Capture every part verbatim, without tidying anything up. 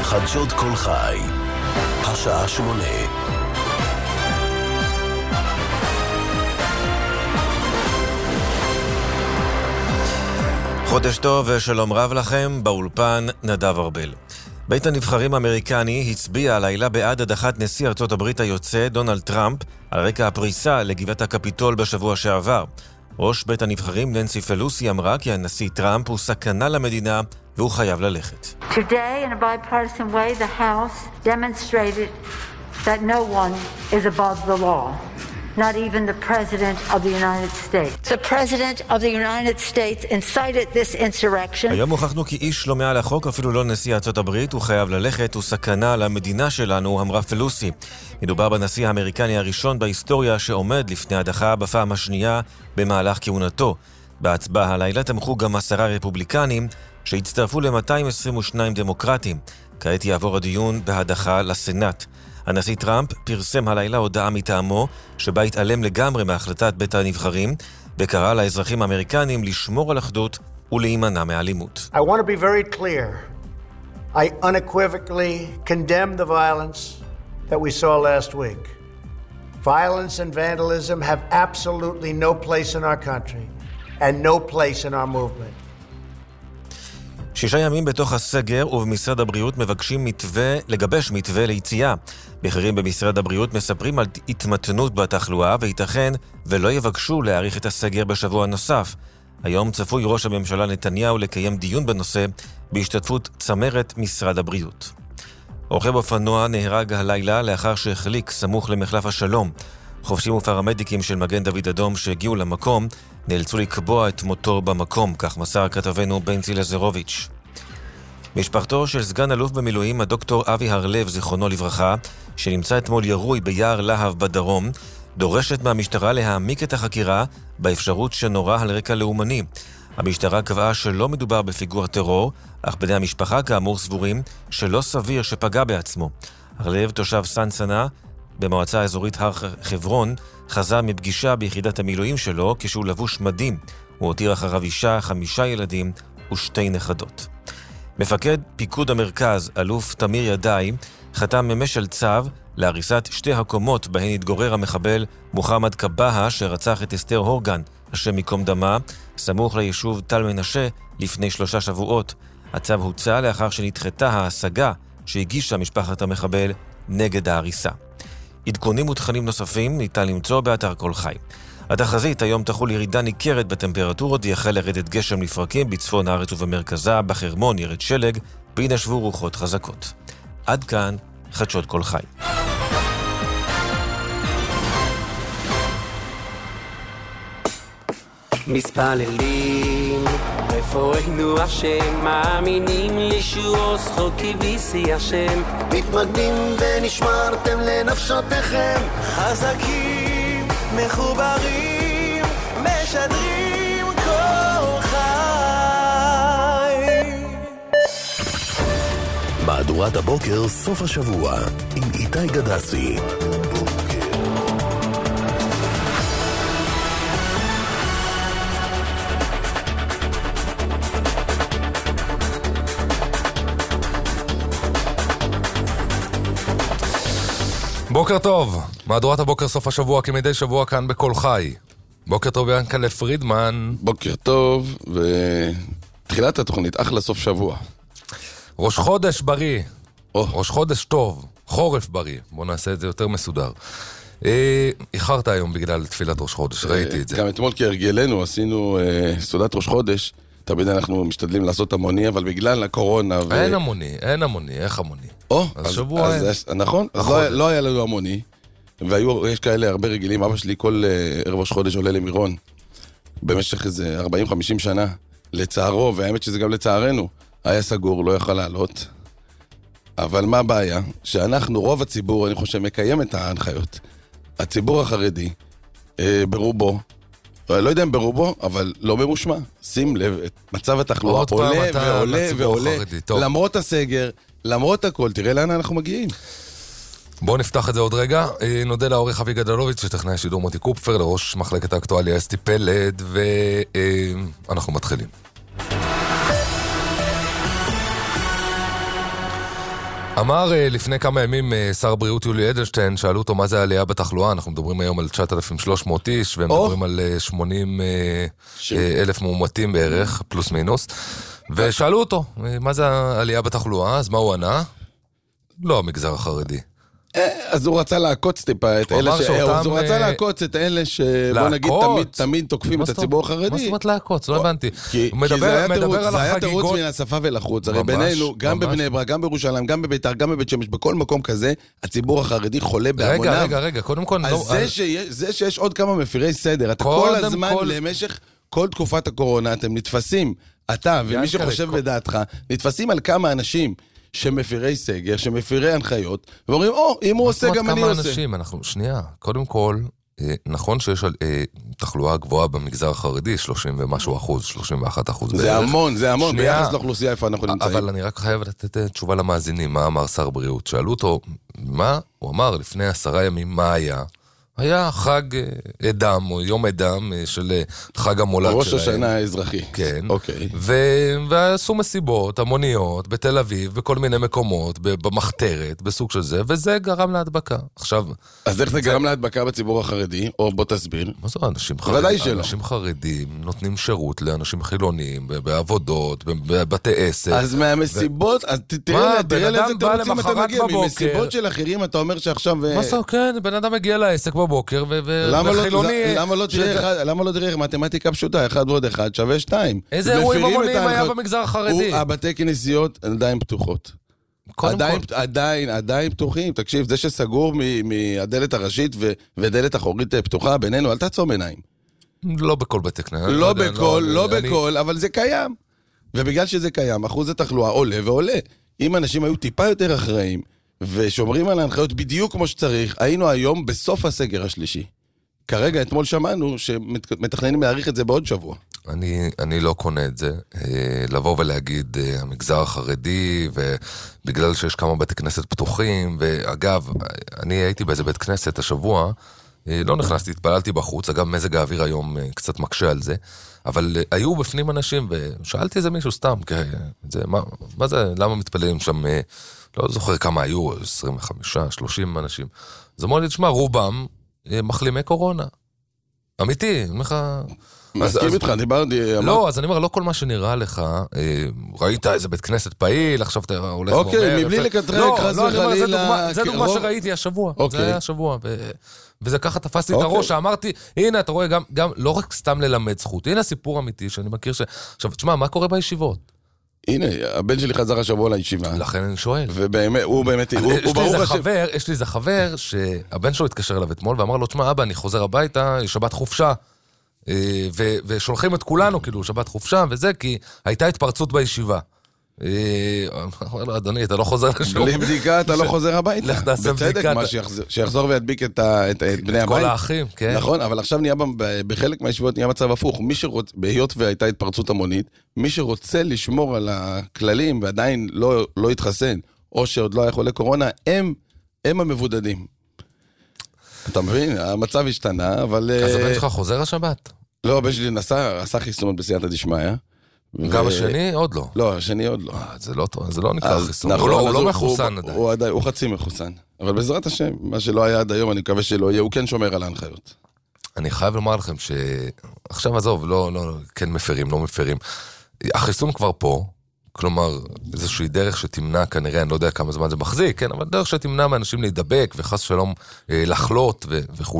חדשות כל חי, השעה שמונה. חודש טוב ושלום רב לכם, באולפן נדב ארבל. בית הנבחרים האמריקני הצביע הלילה בעד הדחת נשיא ארצות הברית היוצא דונלד טראמפ על רקע הפריסה לגבעת הקפיטול בשבוע שעבר. ראש בית הנבחרים ננסי פלוסי אמרה כי הנשיא טראמפ הוא סכנה למדינה והוא חייב ללכת. Today, in a bipartisan way, the House demonstrated that no one is above the law. Not even the President of the United States. The President of the United States incited this insurrection. היום הוכחנו כי איש לא מעל החוק, אפילו לא נשיא ארצות הברית, הוא חייב ללכת, הוא סכנה למדינה שלנו, אמרה פלוסי. מדובר בנשיא האמריקני הראשון בהיסטוריה שעומד לפני הדחה בפעם השנייה במהלך כהונתו. בהצבעה הלילה תמכו גם עשרה רפובליקנים שהצטרפו ל-מאתיים עשרים ושניים דמוקרטים. כעת יעבור הדיון בהדחה לסנאט. הנשיא טראמפ פרסם הלילה הודעה מטעמו שבה התעלם לגמרי מהחלטת בית הנבחרים וקרא לאזרחים האמריקנים לשמור על אחדות ולהימנע מאלימות. I want to be very clear. I unequivocally condemn the violence that we saw last week. Violence and vandalism have absolutely no place in our country and no place in our movement. שישה ימים בתוך הסגר ובמשרד הבריאות מבקשים מתווה, לגבש מתווה ליציאה. בכירים במשרד הבריאות מספרים על התמתנות בתחלואה וייתכן ולא יבקשו להאריך את הסגר בשבוע נוסף. היום צפוי ראש הממשלה נתניהו לקיים דיון בנושא בהשתתפות צמרת משרד הבריאות. רוכב אופנוע נהרג הלילה לאחר שהחליק סמוך למחלף השלום. חובשים ופרמדיקים של מגן דוד אדום שהגיעו למקום נאלצו לקבוע את מותו במקום, כך מסר כתבנו בנצי לזרוביץ'. משפחתו של סגן אלוף במילואים הדוקטור אבי הרלב, זיכרונו לברכה, שנמצא אתמול ירוי ביער להב בדרום, דורשת מהמשטרה להעמיק את החקירה באפשרות שנורא על רקע לאומני. המשטרה קבעה שלא מדובר בפיגוע טרור, אך בני המשפחה כאמור סבורים שלא סביר שפגע בעצמו. הרלב, תושב סנסנה, במועצה האזורית הר חברון, חזר מפגישה ביחידת המילואים שלו כשהוא לבוש מדים. הוא הותיר אחריו אישה, חמישה ילדים ושתי נכדות. מפקד פיקוד המרכז, אלוף תמיר ידעי, חתם ממש על צו להריסת שתי הקומות בהן התגורר המחבל מוחמד קבאה שרצח את אסתר הורגן, השם מקום דמה, סמוך ליישוב תל מנשה לפני שלושה שבועות. הצו הוצא לאחר שנדחתה ההשגה שהגישה משפחת המחבל נגד ההריסה. עדכונים ותכנים נוספים ניתן למצוא באתר כל חי. התחזית היום תחול ירידה ניכרת בטמפרטורות, יחל לרדת גשם לפרקים בצפון הארץ ובמרכזה, בחרמון ירד שלג, וינשבו רוחות חזקות. עד כאן חדשות כל חי. מספללים רפואנו השם, מאמינים לישוע זכות כביסי השם, מתמגנים ונשמרתם לנפשותיכם, חזקים מחוברים משדרים כל חי. מהדורת הבוקר סוף השבוע עם איתי גדסי. בוקר טוב, מהדורת הבוקר סוף השבוע כמדי שבוע כאן בכל חי. בוקר טוב ינקלה פרידמן. בוקר טוב, ותחילת התוכנית, אחלה סוף שבוע. ראש חודש בריא, oh. ראש חודש טוב, חורף בריא, בוא נעשה את זה יותר מסודר. אה, איחרת היום בגלל תפילת ראש חודש, אה, ראיתי את זה. גם אתמול כהרגלנו עשינו אה, סעודת ראש חודש, תמיד אנחנו משתדלים לעשות המוני, אבל בגלל הקורונה... ו... אין המוני, אין המוני, איך המוני? או, אז אז, שבוע אז, אין. אז, נכון, אז לא, לא היה לנו המוני, ויש כאלה הרבה רגילים, אבא שלי כל uh, ערב ראש חודש עולה למירון, במשך איזה ארבעים חמישים שנה, לצערו, והאמת שזה גם לצערנו, היה סגור, לא יכל לעלות, אבל מה הבעיה? שאנחנו, רוב הציבור, אני חושב, מקיים את ההנחיות. הציבור החרדי, אה, ברובו, לא יודע אם ברובו, אבל לא ממושמע. שים לב, מצב התחלואה עולה ועולה ועולה, למרות הסגר, למרות הכל, תראה לאן אנחנו מגיעים. בואו נפתח את זה עוד רגע. נודה לעורך אבי גדלוביץ' שטכנאי השידור מוטי קופפר, לראש מחלקת האקטואליה אסתי פלד, ואנחנו מתחילים. אמר לפני כמה ימים שר הבריאות יולי אדלשטיין, שאלו אותו מה זה העלייה בתחלואה, אנחנו מדברים היום על תשעת אלפים ושלוש מאות איש, והם מדברים על שמונים אלף מאומתים בערך, פלוס מינוס, ושאלו אותו, מה זה העלייה בתחלואה, אז מה הוא ענה? לא המגזר החרדי. אז הוא רצה לעקוץ טיפה את אלה ש... אז הוא רצה לעקוץ את אלה שבוא נגיד תמיד תוקפים את הציבור החרדי. מה זאת אומרת לעקוץ? לא הבנתי. כי זה היה תירוץ מן השפה ולחוץ. הרי בינינו, גם בבני ברק, גם בירושלים, גם בביתר, גם בבית שמש, בכל מקום כזה, הציבור החרדי חולה בהמוניו. רגע, רגע, רגע, קודם כל... אז זה שיש עוד כמה מפירי סדר, אתה כל הזמן למשך כל תקופת הקורונה, אתם נתפסים, אתה ומי שחושב בדעתך, נתפסים על כמה אנשים שמפירי סגר, שמפירי הנחיות, ואומרים, או, אם הוא עושה, גם אני עושה. אנשים, אנחנו, שנייה, קודם כל, נכון שיש תחלואה גבוהה במגזר החרדי, שלושים ומשהו אחוז, שלושים ואחת אחוז. זה המון, זה המון, ביחס לאוכלוסייה איפה אנחנו נמצאים. אבל אני רק חייב לתת תשובה למאזינים, מה אמר שר בריאות. שאלו אותו, מה? הוא אמר, לפני עשרה ימים, מה היה? היה חג אדם, או יום אדם של חג המולד שלהם. ראש השנה האזרחי. כן. אוקיי. ועשו מסיבות, המוניות, בתל אביב, בכל מיני מקומות, במחתרת, בסוג של זה, וזה גרם להדבקה. עכשיו... אז איך זה גרם להדבקה בציבור החרדי? או בוא תסביר. מה זה אנשים חרדים? ודאי שלא. אנשים חרדים נותנים שירות לאנשים חילוניים, בעבודות, בבתי עסק. אז מהמסיבות, אז תראה לאיזה תירוצים אתה מגיע. ממסיבות של אחרים אתה אומר שעכשיו... מה זה, כן, בן אדם מגיע לעסק בבוקר, וחילוני... למה לא תראה מתמטיקה פשוטה, אחד ועוד אחד שווה שתיים. איזה אירועים המוניים היה במגזר החרדי? הבתי כנסיות עדיין פתוחות. עדיין, עדיין פתוחים. תקשיב, זה שסגור מהדלת הראשית ודלת אחורית פתוחה בינינו, אל תעצום עיניים. לא בכל בתי כנסת. לא בכל, לא בכל, אבל זה קיים. ובגלל שזה קיים, אחוז התחלואה עולה ועולה. אם אנשים היו טיפה יותר אחראים, ושומרים על ההנחיות בדיוק כמו שצריך, היינו היום בסוף הסגר השלישי. כרגע, אתמול שמענו שמתכננים להאריך את זה בעוד שבוע. אני, אני לא קונה את זה. לבוא ולהגיד, המגזר החרדי, ובגלל שיש כמה בתי כנסת פתוחים, ואגב, אני הייתי באיזה בית כנסת השבוע, לא נכנסתי, התפללתי בחוץ, אגב, מזג האוויר היום קצת מקשה על זה, אבל היו בפנים אנשים, ושאלתי איזה מישהו סתם, זה, מה, מה זה, למה מתפללים שם... לא זוכר כמה היו, עשרים וחמישה, שלושים אנשים. אז אמרו לי, תשמע, רובם מחלימי קורונה. אמיתי, אני אומר לך... מסכים איתך, דיברתי... לא, אז אני אומר, לא כל מה שנראה לך, ראית איזה בית כנסת פעיל, עכשיו אתה הולך ואומר... אוקיי, מבלי לקטרק, חס וחלילה... זה דוגמה שראיתי השבוע, זה היה השבוע, וזה ככה תפסתי את הראש, שאמרתי, הנה, אתה רואה, גם לא רק סתם ללמד זכות, הנה סיפור אמיתי שאני מכיר ש... עכשיו, תשמע, מה קורה בישיבות? הנה, הבן שלי חזר השבוע לישיבה. לכן אני שואל. ובאמת, הוא באמת, הוא ברור השם. יש לי איזה חבר שהבן שלו התקשר אליו אתמול ואמר לו, תשמע, אבא, אני חוזר הביתה, שבת חופשה. ושולחים את כולנו, כאילו, שבת חופשה וזה, כי הייתה התפרצות בישיבה. אדוני, אתה לא חוזר לשום. בלי בדיקה, אתה לא חוזר הביתה. לך תעשה בדיקה. שיחזור וידביק את בני הבית. את כל האחים, כן. נכון, אבל עכשיו נהיה, בחלק מהישיבות נהיה מצב הפוך. בהיות והייתה התפרצות המונית, מי שרוצה לשמור על הכללים ועדיין לא התחסן, או שעוד לא היה חולה קורונה, הם המבודדים. אתה מבין? המצב השתנה, אבל... אז הבן שלך חוזר השבת? לא, הבן שלי נסע, עשה חיסון בסייעתא דשמיא. גם השני? עוד לא. לא, השני עוד לא. זה לא נקרא חיסון. הוא לא מחוסן עדיין. הוא חצי מחוסן. אבל בעזרת השם, מה שלא היה עד היום, אני מקווה שלא יהיה, הוא כן שומר על ההנחיות. אני חייב לומר לכם שעכשיו עזוב, לא, כן מפרים, לא מפרים. החיסון כבר פה, כלומר, איזושהי דרך שתמנע, כנראה, אני לא יודע כמה זמן זה מחזיק, כן, אבל דרך שתמנע מאנשים להידבק, וחס שלום לחלות וכו'.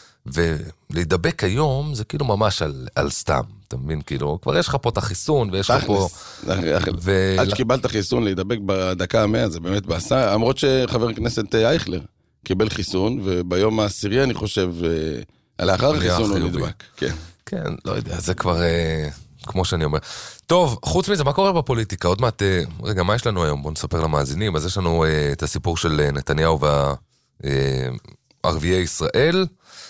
ולהידבק היום זה כאילו ממש על, על סתם, אתה מבין? כאילו, כבר יש לך פה את החיסון, ויש לך פה... עד שקיבלת חיסון להידבק בדקה המאה, זה באמת בעשה, למרות שחבר הכנסת אייכלר קיבל חיסון, וביום העשירי, אני חושב, לאחר החיסון הוא נדבק. כן. כן, לא יודע, זה כבר... כמו שאני אומר. טוב, חוץ מזה, מה קורה בפוליטיקה? עוד מעט, רגע, מה יש לנו היום? בואו נספר למאזינים. אז יש לנו את הסיפור של נתניהו והערביי ישראל,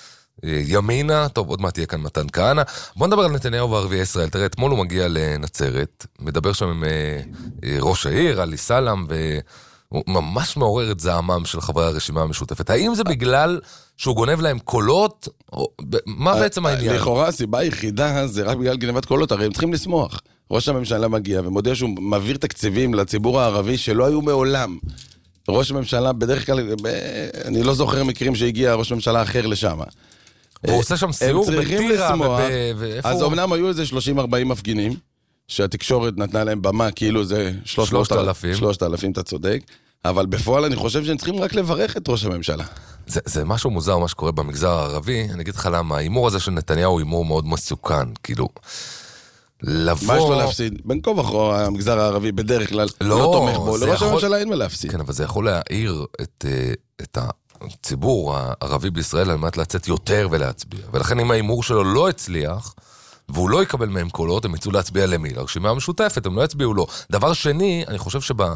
ימינה, טוב, עוד מעט תהיה כאן מתן כהנא. בואו נדבר על נתניהו וערביי ישראל. תראה, אתמול הוא מגיע לנצרת, מדבר שם עם ראש העיר, עלי סלאם, והוא ממש מעורר את זעמם של חברי הרשימה המשותפת. האם זה בגלל שהוא גונב להם קולות? מה בעצם העניין? לכאורה הסיבה היחידה זה רק בגלל גנבת קולות, הרי הם צריכים לשמוח. ראש הממשלה מגיע ומודיע שהוא מעביר תקציבים לציבור הערבי שלא היו מעולם. ראש הממשלה, בדרך כלל, אני לא זוכר מקרים שהגיע ראש הממשלה אחר לשם. הוא עושה שם סיור בטירה, ואיפה... אז אמנם היו איזה שלושים ארבעים מפגינים, שהתקשורת נתנה להם במה, כאילו זה שלושת אלפים. שלושת אלפים, אתה צודק. אבל בפועל אני חושב שהם צריכים רק לברך את ראש הממשלה. זה, זה משהו מוזר, מה שקורה במגזר הערבי. אני אגיד לך למה, האימור הזה של נתניהו הוא אימור מאוד מסוכן, כאילו... לבוא... מה יש לו להפסיד? בין כה וכה המגזר הערבי בדרך כלל לא, לא תומך בו, לראש יכול... הממשלה אין מה להפסיד. כן, אבל זה יכול להעיר את, את הציבור הערבי בישראל על מנת לצאת יותר ולהצביע. ולכן אם האימור שלו לא הצליח, והוא לא יקבל מהם קולות, הם יצאו להצביע למי? לרשימה המשותפת, הם לא יצביעו לו. דבר שני, אני חושב שבה...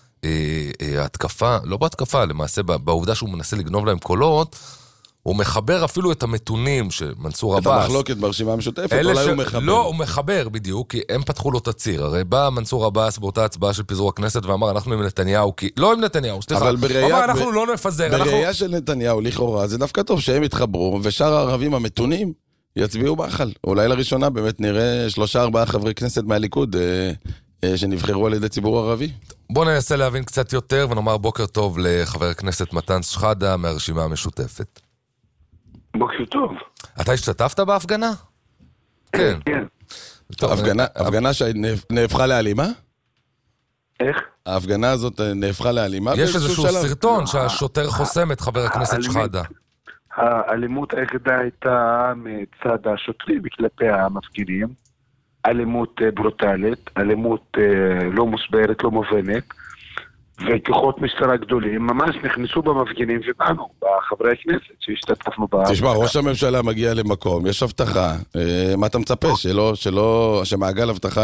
ההתקפה, לא בהתקפה, למעשה בעובדה שהוא מנסה לגנוב להם קולות, הוא מחבר אפילו את המתונים שמנסור עבאס... את המחלוקת ברשימה המשותפת, אולי ש... הוא מחבר. לא, הוא מחבר בדיוק, כי הם פתחו לו את הציר. הרי בא מנסור עבאס באותה הצבעה של פיזור הכנסת ואמר, אנחנו עם נתניהו, כי... לא עם נתניהו, סליחה. אבל בראייה... אמר, אנחנו ב... לא נפזר. בראייה אנחנו... של נתניהו, לכאורה, זה דווקא טוב שהם יתחברו, ושאר הערבים המתונים יצביעו בחל. אולי לראשונה באמת נראה שלושה ארבעה חברי כנסת מהליכוד שנבחרו על ידי ציבור ערבי. בואו ננסה להבין קצת יותר ונאמר בוקר טוב לחבר הכנסת מתן שחאדה מהרשימה המשותפת. בוקר טוב. אתה השתתפת בהפגנה? כן. כן. הפגנה שנהפכה לאלימה? איך? ההפגנה הזאת נהפכה לאלימה? יש איזשהו סרטון שהשוטר חוסם את חבר הכנסת שחאדה. האלימות היחידה הייתה מצד השוטרים כלפי המפגינים. אלימות ברוטלית, אלימות לא מוסברת, לא מובנת, וכוחות משטרה גדולים ממש נכנסו במפגינים ובאנו, בחברי הכנסת שהשתתפנו בה. תשמע, ראש הממשלה מגיע למקום, יש הבטחה, מה אתה מצפה? שלא, שלא, שמעגל הבטחה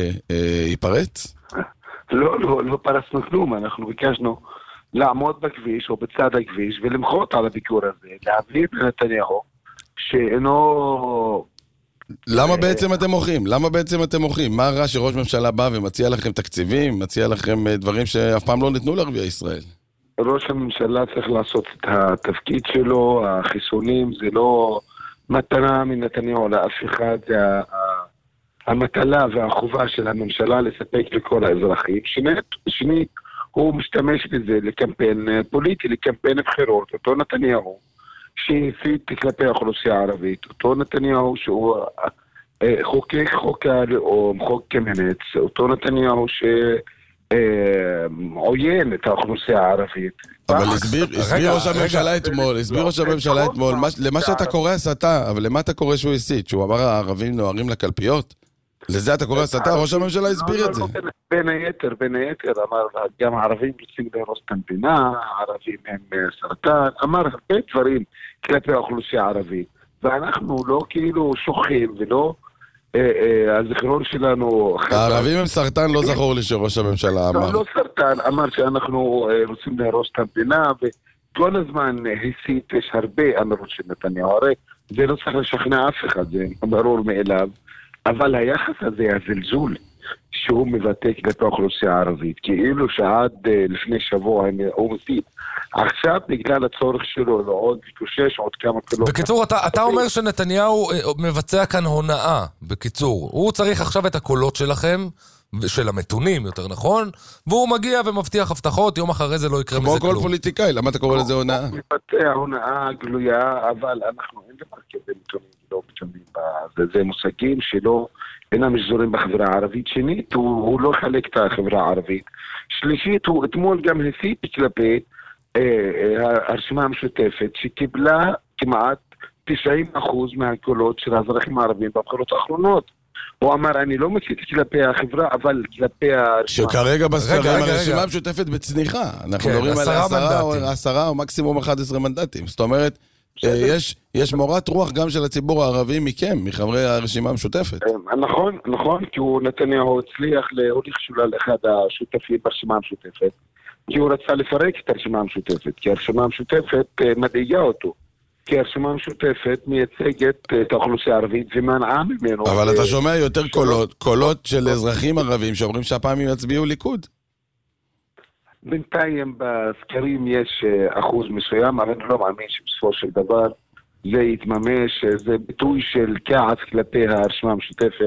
ייפרץ? לא, לא, לא פרצנו כלום, אנחנו ביקשנו לעמוד בכביש או בצד הכביש ולמחות על הביקור הזה, להביא לנתניהו שאינו... למה בעצם אתם מוחים? למה בעצם אתם מוחים? מה רע שראש ממשלה בא ומציע לכם תקציבים, מציע לכם דברים שאף פעם לא ניתנו לערביי ישראל? ראש הממשלה צריך לעשות את התפקיד שלו, החיסונים זה לא מתנה מנתניהו לאף אחד, זה המטלה והחובה של הממשלה לספק לכל האזרחים. שנית, הוא משתמש בזה לקמפיין פוליטי, לקמפיין בחירות, אותו נתניהו. שהסית כלפי האוכלוסייה הערבית, אותו נתניהו שהוא חוקק חוק הלאום, חוק קמיניץ, אותו נתניהו שעוין את האוכלוסייה הערבית. אבל הסביר, הסביר ראש הממשלה אתמול, הסביר ראש הממשלה אתמול, למה שאתה קורא הסתה, אבל למה אתה קורא שהוא הסית? שהוא אמר הערבים נוהרים לקלפיות? לזה אתה קורא הסתה? ראש הממשלה הסביר את זה. בין היתר, בין היתר, אמר, גם הערבים רוצים להרוס את המדינה, הערבים הם סרטן, אמר הרבה דברים כלפי האוכלוסייה הערבית, ואנחנו לא כאילו שוכחים ולא, הזיכרון שלנו... הערבים הם סרטן, לא זכור לי שראש הממשלה אמר. לא סרטן, אמר שאנחנו רוצים להרוס את המדינה, וכל הזמן הסית, יש הרבה אמירות של נתניהו, הרי זה לא צריך לשכנע אף אחד, זה ברור מאליו. אבל היחס הזה, הזלזול, שהוא מבטא כלפי האוכלוסייה הערבית, כאילו שעד לפני שבוע הוא מסית. עכשיו, בגלל הצורך שלו, לא עוד קושש, עוד כמה קולות. בקיצור, אתה, אתה אומר שנתניהו מבצע כאן הונאה, בקיצור. הוא צריך עכשיו את הקולות שלכם, של המתונים, יותר נכון, והוא מגיע ומבטיח הבטחות, יום אחרי זה לא יקרה מזה כלום. כמו כל פוליטיקאי, למה אתה קורא לזה הונאה? הוא מבטא הונאה גלויה, אבל אנחנו אין דבר כזה מתונים, לא מתונים, זה מושגים שלא, אינם משזורים בחברה הערבית. שנית, הוא, הוא לא חלק את החברה הערבית. שלישית, הוא אתמול גם הסית כלפי אה, אה, הרשימה המשותפת, שקיבלה כמעט תשעים אחוז מהקולות של האזרחים הערבים בבחירות האחרונות. הוא אמר, אני לא מסית כלפי החברה, אבל כלפי הרשימה. שכרגע בסקרים הרשימה המשותפת בצניחה. אנחנו מדברים על עשרה או מקסימום אחד עשר מנדטים. זאת אומרת, יש מורת רוח גם של הציבור הערבי מכם, מחברי הרשימה המשותפת. נכון, נכון, כי הוא נתניהו הצליח להוליך שולל אחד השותפים ברשימה המשותפת, כי הוא רצה לפרק את הרשימה המשותפת, כי הרשימה המשותפת מדאיגה אותו. כי הרשימה המשותפת מייצגת את האוכלוסייה הערבית ומנעה ממנו... אבל אתה שומע יותר קולות, קולות של אזרחים ערבים שאומרים שהפעם הם יצביעו ליכוד. בינתיים בסקרים יש אחוז מסוים, אבל אני לא מאמין שבסופו של דבר זה יתממש, זה ביטוי של כעס כלפי הרשימה המשותפת,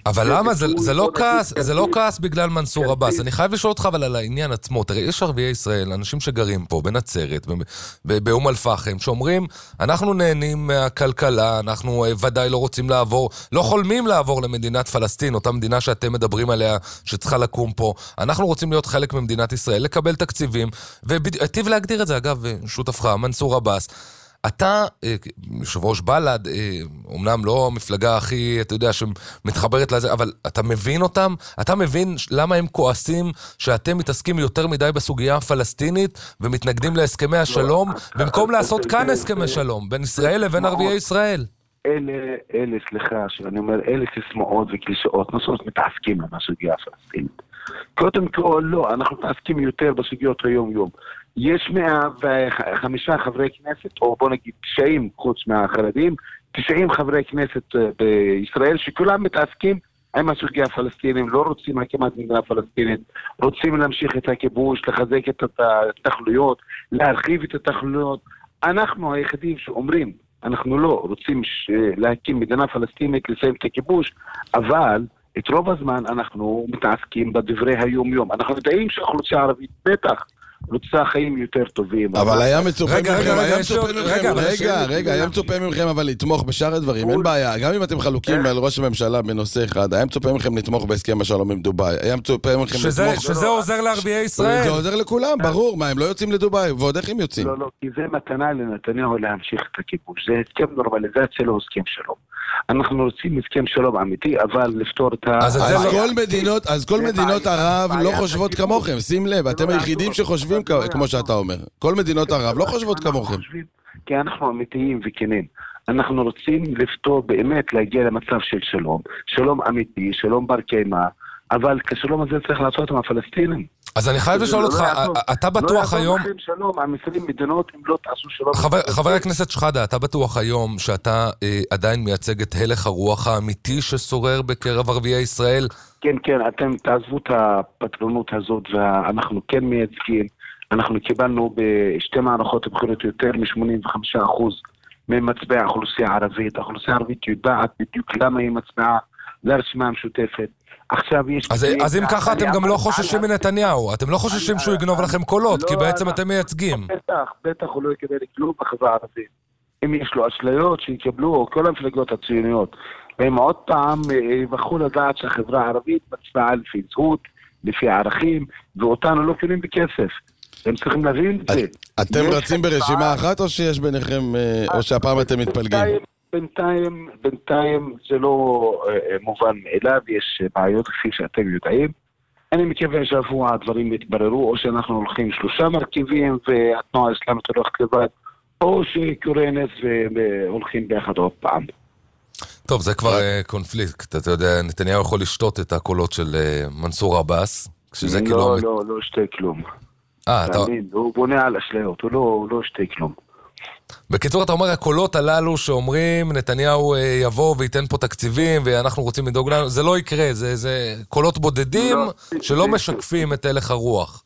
אבל למה? זה, זה לא כעס, זה לא כעס בגלל מנסור עבאס. אני חייב לשאול אותך אבל על העניין עצמו. תראה, יש ערביי ישראל, אנשים שגרים פה, בנצרת, באום אל-פחם, שאומרים, אנחנו נהנים מהכלכלה, אנחנו ודאי לא רוצים לעבור, לא חולמים לעבור למדינת פלסטין, אותה מדינה שאתם מדברים עליה, שצריכה לקום פה. אנחנו רוצים להיות חלק ממדינת ישראל, לקבל תקציבים, והטיב להגדיר את זה, אגב, שותפך, מנסור עבאס. אתה, יושב ראש בל"ד, אומנם לא המפלגה הכי, אתה יודע, שמתחברת לזה, אבל אתה מבין אותם? אתה מבין למה הם כועסים שאתם מתעסקים יותר מדי בסוגיה הפלסטינית ומתנגדים להסכמי השלום, במקום לעשות כאן הסכמי שלום, בין ישראל לבין ערביי ישראל? אלה, אלה, סליחה, שאני אומר, אלה סיסמאות וקלישאות, נוסעות מתעסקים עם הסוגיה הפלסטינית. קודם כל, לא, אנחנו מתעסקים יותר בסוגיות היום-יום. יש מאה וחמישה חברי כנסת, או בוא נגיד תשעים חוץ מהחרדים, תשעים חברי כנסת בישראל, שכולם מתעסקים עם הסוגיה הפלסטינית, לא רוצים הקמת מדינה פלסטינית, רוצים להמשיך את הכיבוש, לחזק את התחלויות, להרחיב את התחלויות. אנחנו היחידים שאומרים, אנחנו לא רוצים להקים מדינה פלסטינית, לסיים את הכיבוש, אבל את רוב הזמן אנחנו מתעסקים בדברי היום-יום. אנחנו יודעים שהאוכלוסייה הערבית בטח רוצה חיים יותר טובים. אבל היה מצופה מכם, היה מצופה מכם, רגע, רגע, היה מצופה מכם אבל לתמוך בשאר הדברים, אין בעיה, גם אם אתם חלוקים על ראש הממשלה בנושא אחד, היה מצופה מכם לתמוך בהסכם השלום עם דובאי, היה מצופה מכם לתמוך... שזה עוזר לערביי ישראל. זה עוזר לכולם, ברור, מה, הם לא יוצאים לדובאי, ועוד איך הם יוצאים? לא, לא, כי זה מתנה לנתניהו להמשיך את הכיבוש, זה הסכם נורמליזציה, לא הסכם שלום. אנחנו רוצים הסכם שלום אמיתי, אבל לפתור את ה... אז כל מדינות, אז כל מדינות ערב לא חושבות כמוכם, שים לב, אתם היחידים שחושבים כמו שאתה אומר. כל מדינות ערב לא חושבות כמוכם. כי אנחנו אמיתיים וכנים. אנחנו רוצים לפתור באמת להגיע למצב של שלום. שלום אמיתי, שלום בר קיימא, אבל כשלום הזה צריך לעשות עם הפלסטינים. אז אני חייב לשאול אותך, אתה בטוח היום... לא יעזור לכם שלום, המסרים מדינות, אם לא תעשו שלום... חבר הכנסת שחדה, אתה בטוח היום שאתה עדיין מייצג את הלך הרוח האמיתי ששורר בקרב ערביי ישראל? כן, כן, אתם תעזבו את הפטרונות הזאת, ואנחנו כן מייצגים. אנחנו קיבלנו בשתי מערכות בחירות יותר מ-שמונים וחמישה אחוז ממצביעי האוכלוסייה הערבית. האוכלוסייה הערבית יודעת בדיוק למה היא מצביעה לרשימה המשותפת. עכשיו יש... אז, אז אם ככה אתם גם לא חוששים מנתניהו, אתם לא חוששים שהוא יגנוב לכם קולות, כי בעצם אתם מייצגים. בטח, בטח הוא לא יקבל כלום בחברה הערבית. אם יש לו אשליות שיקבלו, או כל המפלגות הציוניות, והם עוד פעם יבחרו לדעת שהחברה הערבית מצביעה לפי זהות, לפי ערכים, ואותנו לא קונים בכסף. הם צריכים להבין את זה. אתם רצים ברשימה אחת או שיש ביניכם, או שהפעם אתם מתפלגים? בינתיים, בינתיים זה לא מובן מאליו, יש בעיות כפי שאתם יודעים. אני מקווה שבוע הדברים יתבררו, או שאנחנו הולכים שלושה מרכיבים והתנועה האסלאמית הולכת לבד, או שקורה נס והולכים ביחד עוד פעם. טוב, זה כבר קונפליקט. אתה יודע, נתניהו יכול לשתות את הקולות של מנסור עבאס, כשזה כאילו... לא, לא, לא שתי כלום. אה, אתה... הוא בונה על אשליות, הוא לא שתי כלום. בקיצור, אתה אומר, הקולות הללו שאומרים, נתניהו יבוא וייתן פה תקציבים, ואנחנו רוצים לדאוג לנו, זה לא יקרה, זה, זה קולות בודדים שלא משקפים את הלך הרוח.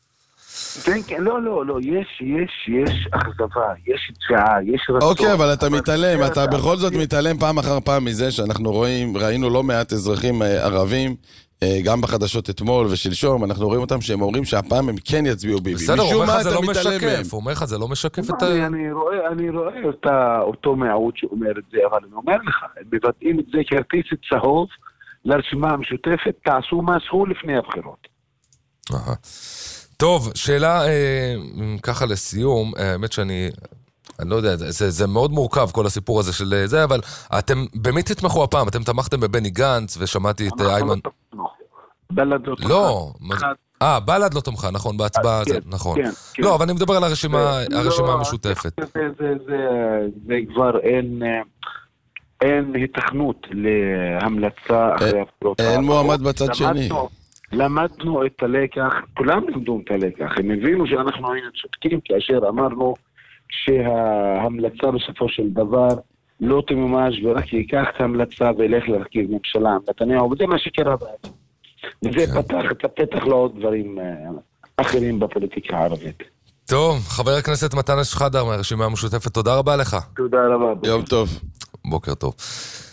לא, לא, לא, יש, יש, יש אכזבה, יש תשעה, יש רצון. אוקיי, אבל אתה מתעלם, אתה בכל זאת מתעלם פעם אחר פעם מזה שאנחנו רואים, ראינו לא מעט אזרחים ערבים, גם בחדשות אתמול ושלשום, אנחנו רואים אותם שהם אומרים שהפעם הם כן יצביעו ביבי. בסדר, הוא אומר לך זה לא משקף, הוא אומר לך זה לא משקף את ה... אני רואה אותו מעוד שאומר את זה, אבל אני אומר לך, הם מבטאים את זה כרטיס צהוב לרשימה המשותפת, תעשו משהו לפני הבחירות. טוב, שאלה ככה לסיום, האמת שאני... אני לא יודע, זה, זה מאוד מורכב כל הסיפור הזה של זה, אבל אתם במי תתמכו הפעם? אתם תמכתם בבני גנץ ושמעתי את איימן... בל"ד לא תמכה. לא, אה, בל"ד לא תמכה, נכון, בהצבעה הזה, נכון. לא, אבל אני מדבר על הרשימה המשותפת. זה כבר אין התכנות להמלצה אחרי הבחירות. אין מועמד בצד שני. למדנו את הלקח, כולם למדו את הלקח, הם הבינו שאנחנו היינו צודקים כאשר אמרנו שההמלצה בסופו של דבר לא תמומש ורק ייקח את ההמלצה וילך להרכיב ממשלה נתניהו, וזה מה שקרה בעצם. וזה פתח את הפתח לעוד דברים אחרים בפוליטיקה הערבית. טוב, חבר הכנסת מתן שחאדה מהרשימה המשותפת, תודה רבה לך. תודה רבה. יום טוב. בוקר טוב.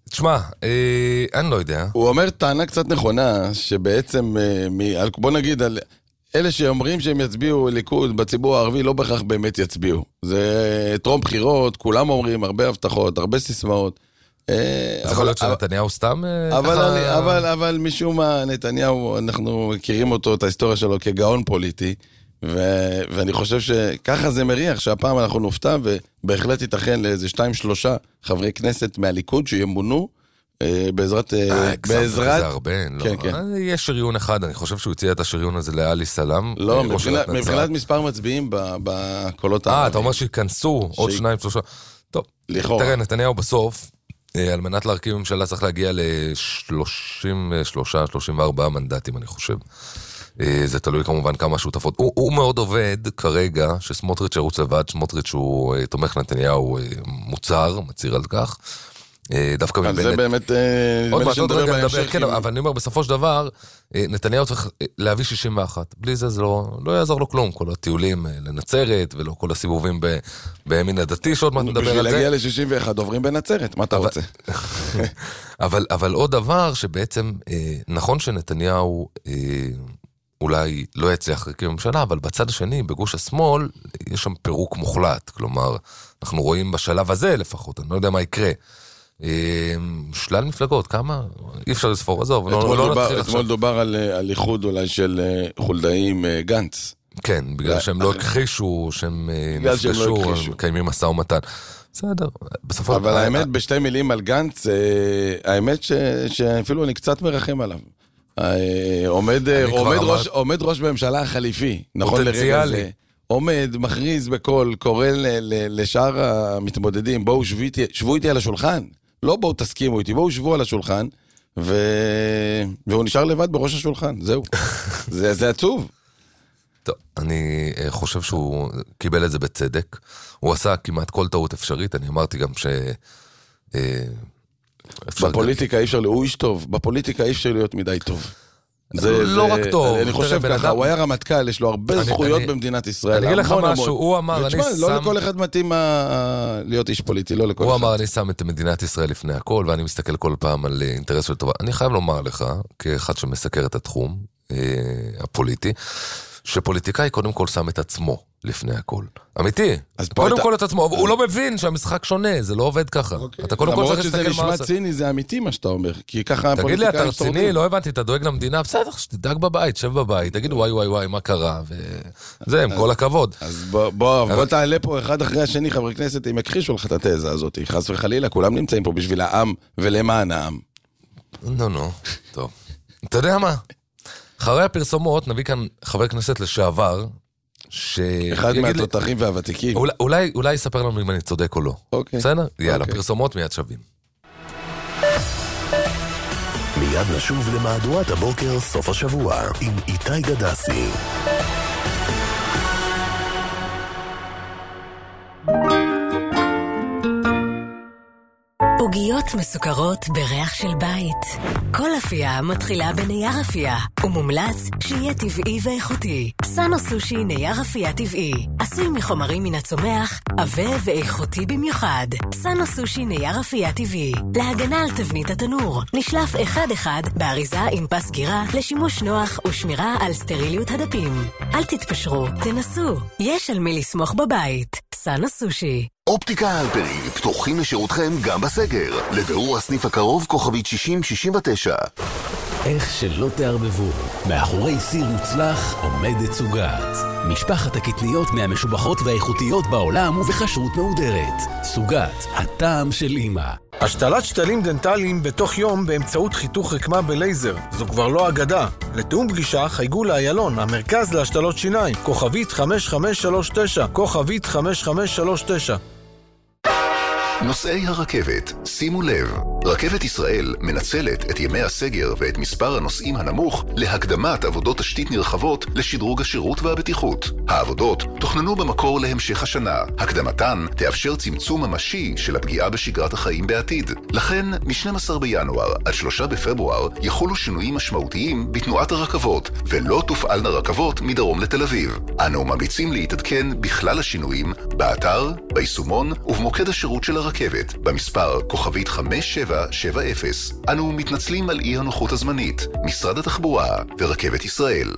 תשמע, אה, אני לא יודע. הוא אומר טענה קצת נכונה, שבעצם, אה, מ, בוא נגיד, על אלה שאומרים שהם יצביעו ליכוד בציבור הערבי, לא בכך באמת יצביעו. זה טרום בחירות, כולם אומרים, הרבה הבטחות, הרבה סיסמאות. זה יכול להיות שנתניהו סתם ככה... אבל, אבל משום מה, נתניהו, אנחנו מכירים אותו, את ההיסטוריה שלו כגאון פוליטי, ו- ואני חושב שככה זה מריח, שהפעם אנחנו נופתע, ובהחלט ייתכן לאיזה שתיים שלושה חברי כנסת מהליכוד שימונו, בעזרת... בעזרת... זה הרבה, לא. יש שריון אחד, אני חושב שהוא הציע את השריון הזה לאלי סלאם. לא, מבחינת מספר מצביעים בקולות... אה, אתה אומר שיכנסו עוד שניים, שלושה. טוב, תראה, נתניהו בסוף, על מנת להרכיב ממשלה צריך להגיע ל-שלושים ושלושה שלושים וארבעה מנדטים, אני חושב. זה תלוי כמובן כמה שותפות. הוא, הוא מאוד עובד כרגע, שסמוטריץ' ירוץ לבד, סמוטריץ' הוא תומך נתניהו מוצר, מציר על כך. דווקא מבנט... זה באמת... עוד מעט, עוד רגע נדבר, כן, אבל אני אומר, בסופו של דבר, נתניהו צריך להביא שישים ואחת. בלי זה זה לא, לא יעזור לו כלום, כל הטיולים לנצרת, ולא כל הסיבובים בימין הדתי, שעוד מעט נדבר על זה. בשביל להגיע ל-שישים ואחת עוברים בנצרת, מה אתה רוצה? אבל, אבל עוד דבר שבעצם, נכון שנתניהו אולי לא יצליח להרכיב ממשלה, אבל בצד השני, בגוש השמאל, יש שם פירוק מוחלט. כלומר, אנחנו רואים בשלב הזה לפחות, אני לא יודע מה יקרה. שלל מפלגות, כמה? אי אפשר לספור, עזוב. אתמול דובר על איחוד אולי של חולדאים גנץ. כן, בגלל שהם לא הכחישו, שהם נפגשו, הם מקיימים מסע ומתן. בסדר, בסופו... אבל האמת, בשתי מילים על גנץ, האמת שאפילו אני קצת מרחם עליו. עומד ראש בממשלה החליפי, נכון לרגע זה. עומד, מכריז בכל, קורא לשאר המתמודדים, בואו שבו איתי על השולחן. לא בואו תסכימו איתי, בואו שבו על השולחן, והוא נשאר לבד בראש השולחן, זהו. זה עצוב. טוב, אני חושב שהוא קיבל את זה בצדק. הוא עשה כמעט כל טעות אפשרית, אני אמרתי גם ש... בפוליטיקה אי אפשר, הוא איש טוב, בפוליטיקה אי אפשר להיות מדי טוב. זה לא רק טוב. אני חושב ככה, הוא היה רמטכ"ל, יש לו הרבה זכויות במדינת ישראל. אני אגיד לך משהו, הוא אמר, אני שם... לא לכל אחד מתאים להיות איש פוליטי, לא לכל אחד. הוא אמר, אני שם את מדינת ישראל לפני הכל, ואני מסתכל כל פעם על אינטרס של טובה. אני חייב לומר לך, כאחד שמסקר את התחום הפוליטי, שפוליטיקאי קודם כל שם את עצמו לפני הכל. אמיתי. קודם כל את עצמו. הוא לא מבין שהמשחק שונה, זה לא עובד ככה. אתה קודם כל צריך להסתכל מה עושה. למרות שזה נשמע ציני, זה אמיתי מה שאתה אומר. כי ככה הפוליטיקאים... תגיד לי, אתה רציני, לא הבנתי, אתה דואג למדינה, בסדר, שתדאג בבית, שב בבית, תגידו וואי וואי וואי, מה קרה, וזה, עם כל הכבוד. אז בוא תעלה פה אחד אחרי השני, חברי כנסת, אם יכחישו לך את התזה הזאת, חס וחלילה, כולם נמצאים פה בשביל העם ולמען העם. נו, נו, טוב. אתה יודע מה? אחרי הפרסומות נביא כאן חבר כנסת לשעבר, ש... אחד מהתותחים והוותיקים. אולי, אולי, אולי יספר לנו אם אני צודק או לא. אוקיי. בסדר? יאללה, פרסומות מיד שווים. מיד נשוב למהדורת הבוקר סוף השבוע עם איתי גדסי. עוגיות מסוכרות בריח של בית. כל אפייה מתחילה בנייר אפייה, ומומלץ שיהיה טבעי ואיכותי. סאנו סושי נייר אפייה טבעי, עשוי מחומרים מן הצומח, עבה ואיכותי במיוחד. סאנו סושי נייר אפייה טבעי, להגנה על תבנית התנור, נשלף אחד אחד באריזה עם פס גירה, לשימוש נוח ושמירה על סטריליות הדפים. אל תתפשרו, תנסו, יש על מי לסמוך בבית. סאנו סושי. אופטיקה הלפרין, פתוחים לשירותכם גם בסגר. לבירור הסניף הקרוב כוכבית שישים שישים ותשע. איך שלא תערבבו, מאחורי סיר מוצלח עומדת סוגת. משפחת הקטניות מהמשובחות והאיכותיות בעולם ובחשרות מהודרת. סוגת, הטעם של אמא. השתלת שתלים דנטליים בתוך יום באמצעות חיתוך רקמה בלייזר. זו כבר לא אגדה. לתאום פגישה חייגו לאיילון, המרכז להשתלות שיניים. כוכבית חמש חמש שלוש תשע. כוכבית חמש חמש שלוש תשע. נוסעי הרכבת, שימו לב, רכבת ישראל מנצלת את ימי הסגר ואת מספר הנוסעים הנמוך להקדמת עבודות תשתית נרחבות לשדרוג השירות והבטיחות. העבודות תוכננו במקור להמשך השנה. הקדמתן תאפשר צמצום ממשי של הפגיעה בשגרת החיים בעתיד. לכן, מ-שנים עשר בינואר עד שלושה בפברואר יחולו שינויים משמעותיים בתנועת הרכבות, ולא תופעלנה רכבות מדרום לתל אביב. אנו ממליצים להתעדכן בכלל השינויים באתר, ביישומון ובמוקד השירות של הרכבת. ברכבת, במספר כוכבית חמש שבע שבע אפס. אנו מתנצלים על אי הנוחות הזמנית. משרד התחבורה ורכבת ישראל.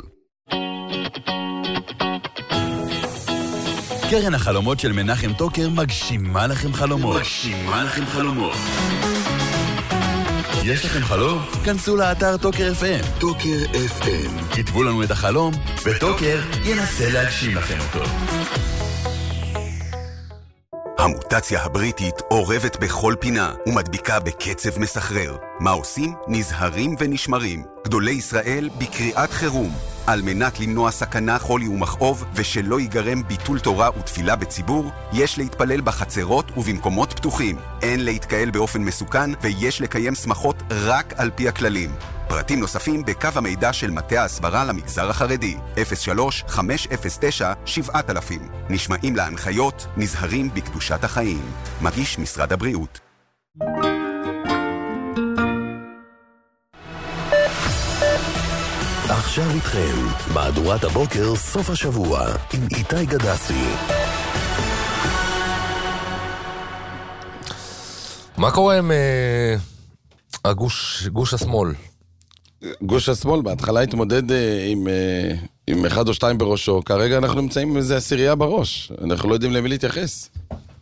קרן החלומות של מנחם טוקר מגשימה לכם חלומות. מגשימה לכם חלומות. יש לכם חלום? כנסו לאתר טוקר אף אם. טוקר אף אם. כתבו לנו את החלום, וטוקר ינסה להגשים לכם אותו. המוטציה הבריטית עורבת בכל פינה ומדביקה בקצב מסחרר. מה עושים? נזהרים ונשמרים. גדולי ישראל בקריאת חירום. על מנת למנוע סכנה, חולי ומכאוב ושלא ייגרם ביטול תורה ותפילה בציבור, יש להתפלל בחצרות ובמקומות פתוחים. אין להתקהל באופן מסוכן ויש לקיים שמחות רק על פי הכללים. פרטים נוספים בקו המידע של מטה ההסברה למגזר החרדי, אפס שלוש חמש אפס תשע שבע אלפים. נשמעים להנחיות, נזהרים בקדושת החיים. מגיש משרד הבריאות. עכשיו איתכם, מהדורת הבוקר סוף השבוע, עם איתי גדסי. מה קורה עם אה, הגוש, גוש השמאל? גוש השמאל בהתחלה התמודד אה, עם, אה, עם אחד או שתיים בראשו, כרגע אנחנו נמצאים עם איזה עשירייה בראש, אנחנו לא יודעים למי להתייחס.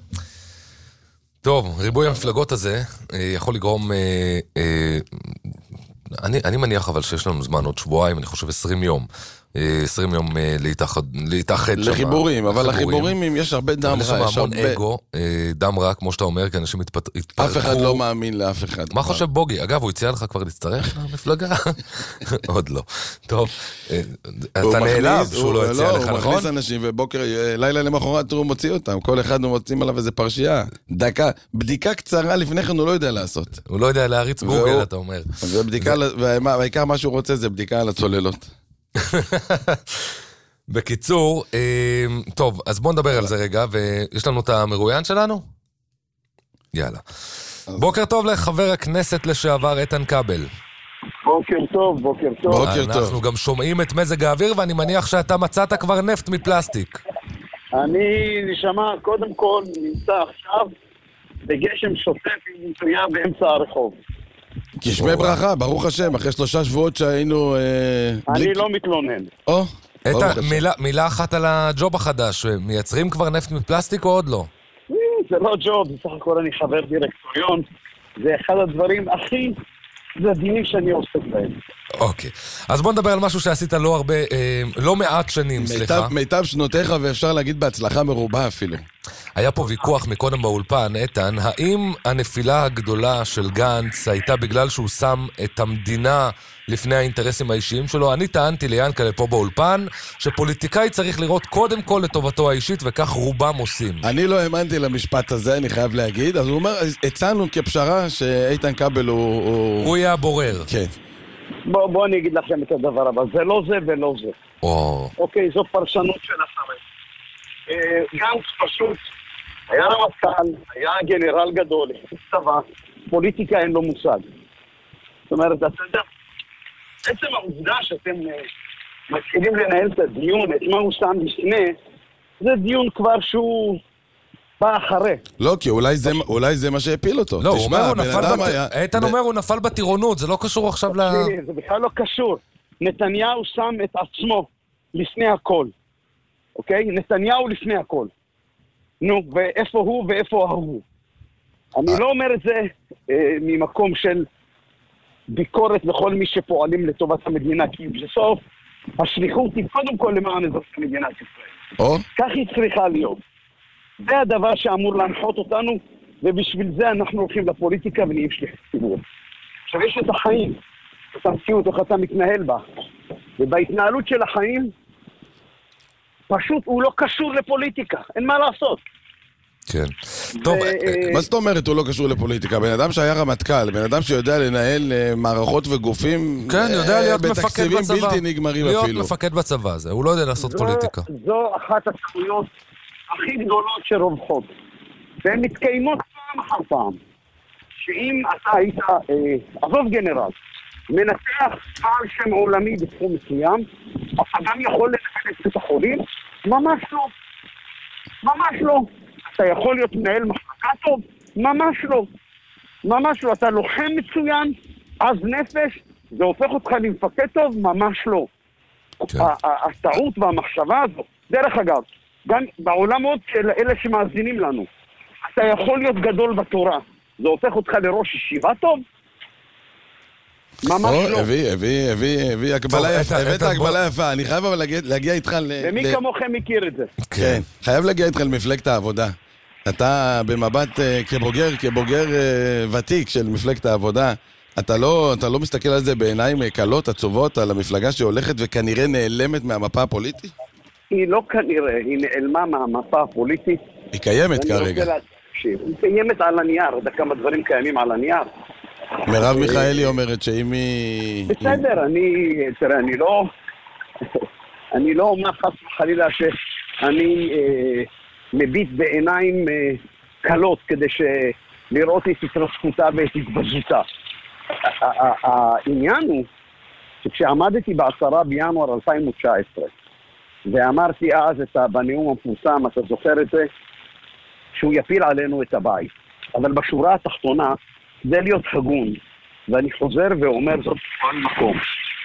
טוב, ריבוי המפלגות הזה אה, יכול לגרום... אה, אה, אני, אני מניח אבל שיש לנו זמן, עוד שבועיים, אני חושב עשרים יום. עשרים יום להתאחד, להתאחד שם. לחיבורים, אבל לחיבורים אם יש הרבה דם רע. יש שם המון אגו, דם רע, כמו שאתה אומר, כי אנשים התפתחו. אף אחד לא מאמין לאף אחד. מה חושב בוגי? אגב, הוא הציע לך כבר להצטרף למפלגה? עוד לא. טוב, אתה נעלב שהוא לא הציע לך, נכון? הוא מכניס אנשים, ובוקר, לילה למחרת הוא מוציא אותם. כל אחד הוא מוצאים עליו איזה פרשייה. דקה, בדיקה קצרה לפני כן הוא לא יודע לעשות. הוא לא יודע להריץ גוגל, אתה אומר. והעיקר מה שהוא רוצה זה בדיקה על הצוללות. בקיצור, טוב, אז בוא נדבר על זה רגע, ויש לנו את המרואיין שלנו? יאללה. בוקר טוב לחבר הכנסת לשעבר איתן כבל. בוקר טוב, בוקר טוב. בוקר טוב. אנחנו גם שומעים את מזג האוויר, ואני מניח שאתה מצאת כבר נפט מפלסטיק. אני נשמע, קודם כל, נמצא עכשיו בגשם שוטף עם מצויה באמצע הרחוב. כשמי ברכה, ברוך השם, אחרי שלושה שבועות שהיינו... אני לא מתלונן. או, איתן, מילה אחת על הג'וב החדש, מייצרים כבר נפט מפלסטיק או עוד לא? זה לא ג'וב, בסך הכל אני חבר דירקטוריון, זה אחד הדברים הכי מדהימים שאני עושה בהם. אוקיי, אז בוא נדבר על משהו שעשית לא הרבה, לא מעט שנים, סליחה. מיטב שנותיך ואפשר להגיד בהצלחה מרובה אפילו. היה פה ויכוח מקודם באולפן, איתן, האם הנפילה הגדולה של גנץ הייתה בגלל שהוא שם את המדינה לפני האינטרסים האישיים שלו? אני טענתי ליאנקל'ה פה באולפן שפוליטיקאי צריך לראות קודם כל לטובתו האישית, וכך רובם עושים. אני לא האמנתי למשפט הזה, אני חייב להגיד. אז הוא אומר, הצענו כפשרה שאיתן כבל הוא... הוא יהיה הבורר. כן. בואו בוא אני אגיד לכם את הדבר הבא, זה לא זה ולא זה. או... אוקיי, זו פרשנות של השרים. גנץ פשוט היה רמטכ"ל, היה גנרל גדול, צבא, פוליטיקה אין לו מושג. זאת אומרת, אתה יודע, עצם העובדה שאתם מתחילים לנהל את הדיון, את מה הוא שם לפני, זה דיון כבר שהוא בא אחרי. לא, כי אולי זה, אולי זה מה שהפיל אותו. לא, תשמע, הוא אומר, הוא נפל בת... היה... איתן ב... אומר, הוא נפל בטירונות, זה לא קשור עכשיו ל... זה בכלל לא קשור. נתניהו שם את עצמו לפני הכל. אוקיי? נתניהו לפני הכל. נו, ואיפה הוא ואיפה ההוא. אני לא אומר את זה אה, ממקום של ביקורת לכל מי שפועלים לטובת המדינה, כי בסוף השליחות היא קודם כל למען אזרחי מדינת ישראל. או? כך היא צריכה להיות. זה הדבר שאמור להנחות אותנו, ובשביל זה אנחנו הולכים לפוליטיקה ונהיים שליחי ציבור. עכשיו יש את החיים, את המציאות, איך אתה מתנהל בה. ובהתנהלות של החיים, פשוט הוא לא קשור לפוליטיקה, אין מה לעשות. כן. טוב, מה זאת אומרת הוא לא קשור לפוליטיקה? בן אדם שהיה רמטכ"ל, בן אדם שיודע לנהל מערכות וגופים, כן, יודע להיות מפקד בצבא. בתקציבים בלתי נגמרים אפילו. להיות מפקד בצבא, זה, הוא לא יודע לעשות פוליטיקה. זו אחת הטעויות הכי גדולות שרווחות. והן מתקיימות פעם אחר פעם. שאם אתה היית, עזוב גנרל, מנתח פעל שם עולמי בתחום מסוים, אתה גם יכול לנהל את בית החולים? ממש לא. ממש לא. אתה יכול להיות מנהל מחלקה טוב, ממש לא. ממש לא. אתה לוחם מצוין, אז נפש, זה הופך אותך למפקד טוב? ממש לא. כן. הטעות והמחשבה הזו, דרך אגב, גם בעולמות של אלה שמאזינים לנו, אתה יכול להיות גדול בתורה, זה הופך אותך לראש ישיבה טוב? ממש לא. הביא, הביא, הביא, הביא, הקבלה יפה, הבאת הקבלה יפה, אני חייב אבל להגיע איתך ל... ומי כמוכם מכיר את זה? כן, חייב להגיע איתך למפלגת העבודה. אתה במבט כבוגר, כבוגר ותיק של מפלגת העבודה, אתה לא, אתה לא מסתכל על זה בעיניים קלות, עצובות, על המפלגה שהולכת וכנראה נעלמת מהמפה הפוליטית? היא לא כנראה, היא נעלמה מהמפה הפוליטית. היא קיימת כרגע. היא קיימת על הנייר, עוד כמה דברים קיימים על הנייר. מרב מיכאלי אומרת שאם היא... בסדר, אני, תראה, אני לא... אני לא אומר חס וחלילה שאני אה, מביט בעיניים אה, קלות כדי לראות את התרסקותה ואת התבזותה. העניין הוא שכשעמדתי בעשרה בינואר אלפיים תשע עשרה ואמרתי אז את בנאום המפורסם, אתה זוכר את זה, שהוא יפיל עלינו את הבית. אבל בשורה התחתונה, זה להיות הגון, ואני חוזר ואומר זאת בכל מקום.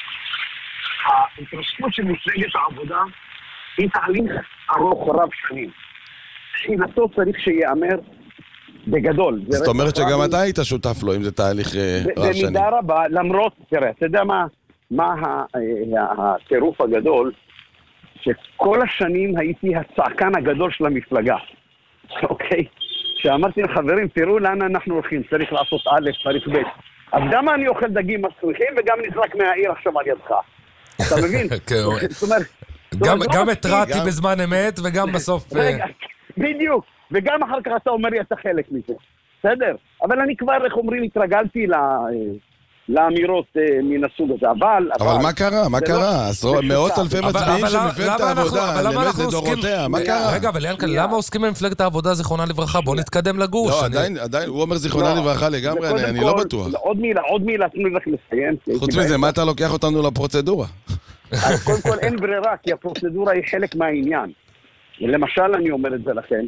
ההתרסקות של מפלגת העבודה היא תהליך ארוך רב שנים. תחילתו צריך שיאמר בגדול. זאת אומרת שגם אתה היית שותף לו, אם זה תהליך רב שנים. במידה רבה, למרות, תראה, אתה יודע מה, מה הטירוף הגדול, שכל השנים הייתי הצעקן הגדול של המפלגה. אוקיי? שאמרתי לחברים, תראו לאן אנחנו הולכים, צריך לעשות א', צריך ב'. אז גם אני אוכל דגים מסריחים וגם נזרק מהעיר עכשיו על ידך. אתה מבין? זאת אומרת... גם התרעתי בזמן אמת וגם בסוף... בדיוק. וגם אחר כך אתה אומר לי, אתה חלק מזה. בסדר? אבל אני כבר, איך אומרים, התרגלתי לאמירות מן הסוג הזה. אבל... אבל מה קרה? מה קרה? מאות אלפי מצביעים של מפלגת העבודה, למד לדורותיה. מה קרה? רגע, אבל ינקל, למה עוסקים במפלגת העבודה זיכרונה לברכה? בוא נתקדם לגוש. לא, עדיין, עדיין, הוא אומר זיכרונה לברכה לגמרי, אני לא בטוח. עוד מילה, עוד מילה, תנו לך לסיים. חוץ מזה, מה אתה לוקח אותנו לפרוצדורה? אז קודם כל אין ברירה, כי הפרוצדורה היא חלק מהעניין. למשל, אני אומר את זה לכם,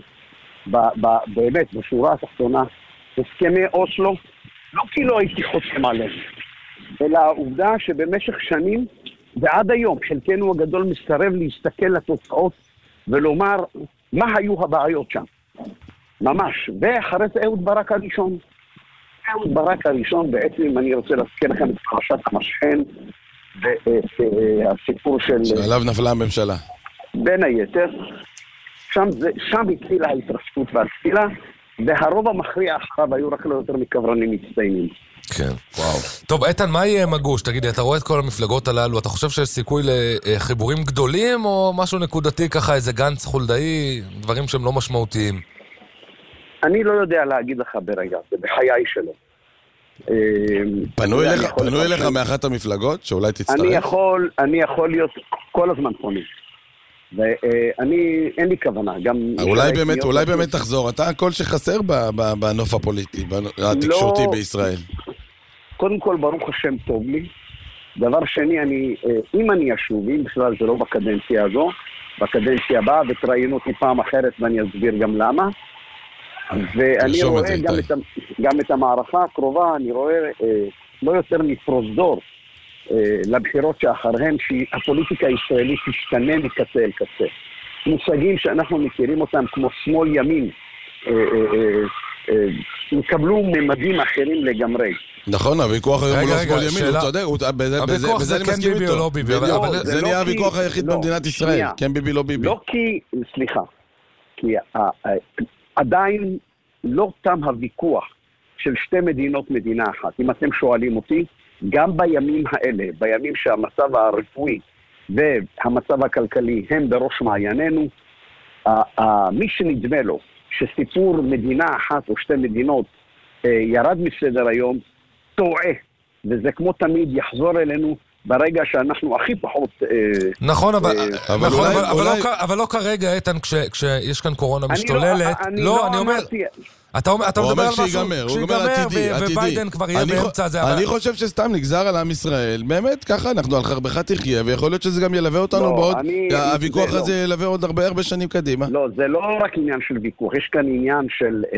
באמת, בשורה התחתונה, הסכמי אוסלו, לא כי לא הייתי חותם עליהם, אלא העובדה שבמשך שנים, ועד היום, חלקנו הגדול מסרב להסתכל לתוצאות, ולומר מה היו הבעיות שם. ממש. ואחרי זה אהוד ברק הראשון. אהוד ברק הראשון, בעצם אני רוצה להזכיר לכם את פרשת המשכן, והסיפור של... שעליו נפלה הממשלה. בין היתר, שם, זה, שם התחילה ההתרסקות והתחילה, והרוב המכריע אחריו היו רק לא יותר מקברנים מצטיינים. כן, וואו. טוב, איתן, מה יהיה עם הגוש? תגידי, אתה רואה את כל המפלגות הללו, אתה חושב שיש סיכוי לחיבורים גדולים, או משהו נקודתי ככה, איזה גנץ חולדאי, דברים שהם לא משמעותיים? אני לא יודע להגיד לך ברגע, זה בחיי שלו. פנו אליך, פנו אליך מאחת המפלגות, שאולי תצטרף? אני יכול, אני יכול להיות כל הזמן פונים. ואני, אין לי כוונה, גם... אולי באמת, אולי באמת תחזור, אתה הכל שחסר בנוף הפוליטי, התקשורתי בישראל. קודם כל, ברוך השם טוב לי. דבר שני, אני, אם אני אשוב, אם בכלל זה לא בקדנציה הזו, בקדנציה הבאה, ותראיינו אותי פעם אחרת ואני אסביר גם למה. ואני רואה גם את, גם את המערכה הקרובה, אני רואה לא יותר מפרוזדור, לבחירות שאחריהם שהפוליטיקה הישראלית תשתנה מקצה אל קצה. מושגים שאנחנו מכירים אותם כמו שמאל ימין, יקבלו ממדים אחרים לגמרי. נכון, הוויכוח היום הוא לא שמאל ימין, הוא צודק, בזה אני מסכים איתו. זה נהיה הוויכוח היחיד במדינת ישראל, כן ביבי לא ביבי. לא כי, סליחה, כי עדיין לא תם הוויכוח של שתי מדינות מדינה אחת. אם אתם שואלים אותי, גם בימים האלה, בימים שהמצב הרפואי והמצב הכלכלי הם בראש מעיינינו, מי שנדמה לו שסיפור מדינה אחת או שתי מדינות ירד מסדר היום, טועה. וזה כמו תמיד יחזור אלינו ברגע שאנחנו הכי פחות... נכון, אבל לא כרגע, איתן, כשיש כאן קורונה משתוללת. לא, אני אומר... אתה מדבר על משהו שיגמר, וביידן כבר יהיה באמצע הזה. אני חושב שסתם נגזר על עם ישראל, באמת ככה, אנחנו על חרבך תחיה, ויכול להיות שזה גם ילווה אותנו בעוד, הוויכוח הזה ילווה עוד הרבה הרבה שנים קדימה. לא, זה לא רק עניין של ויכוח, יש כאן עניין של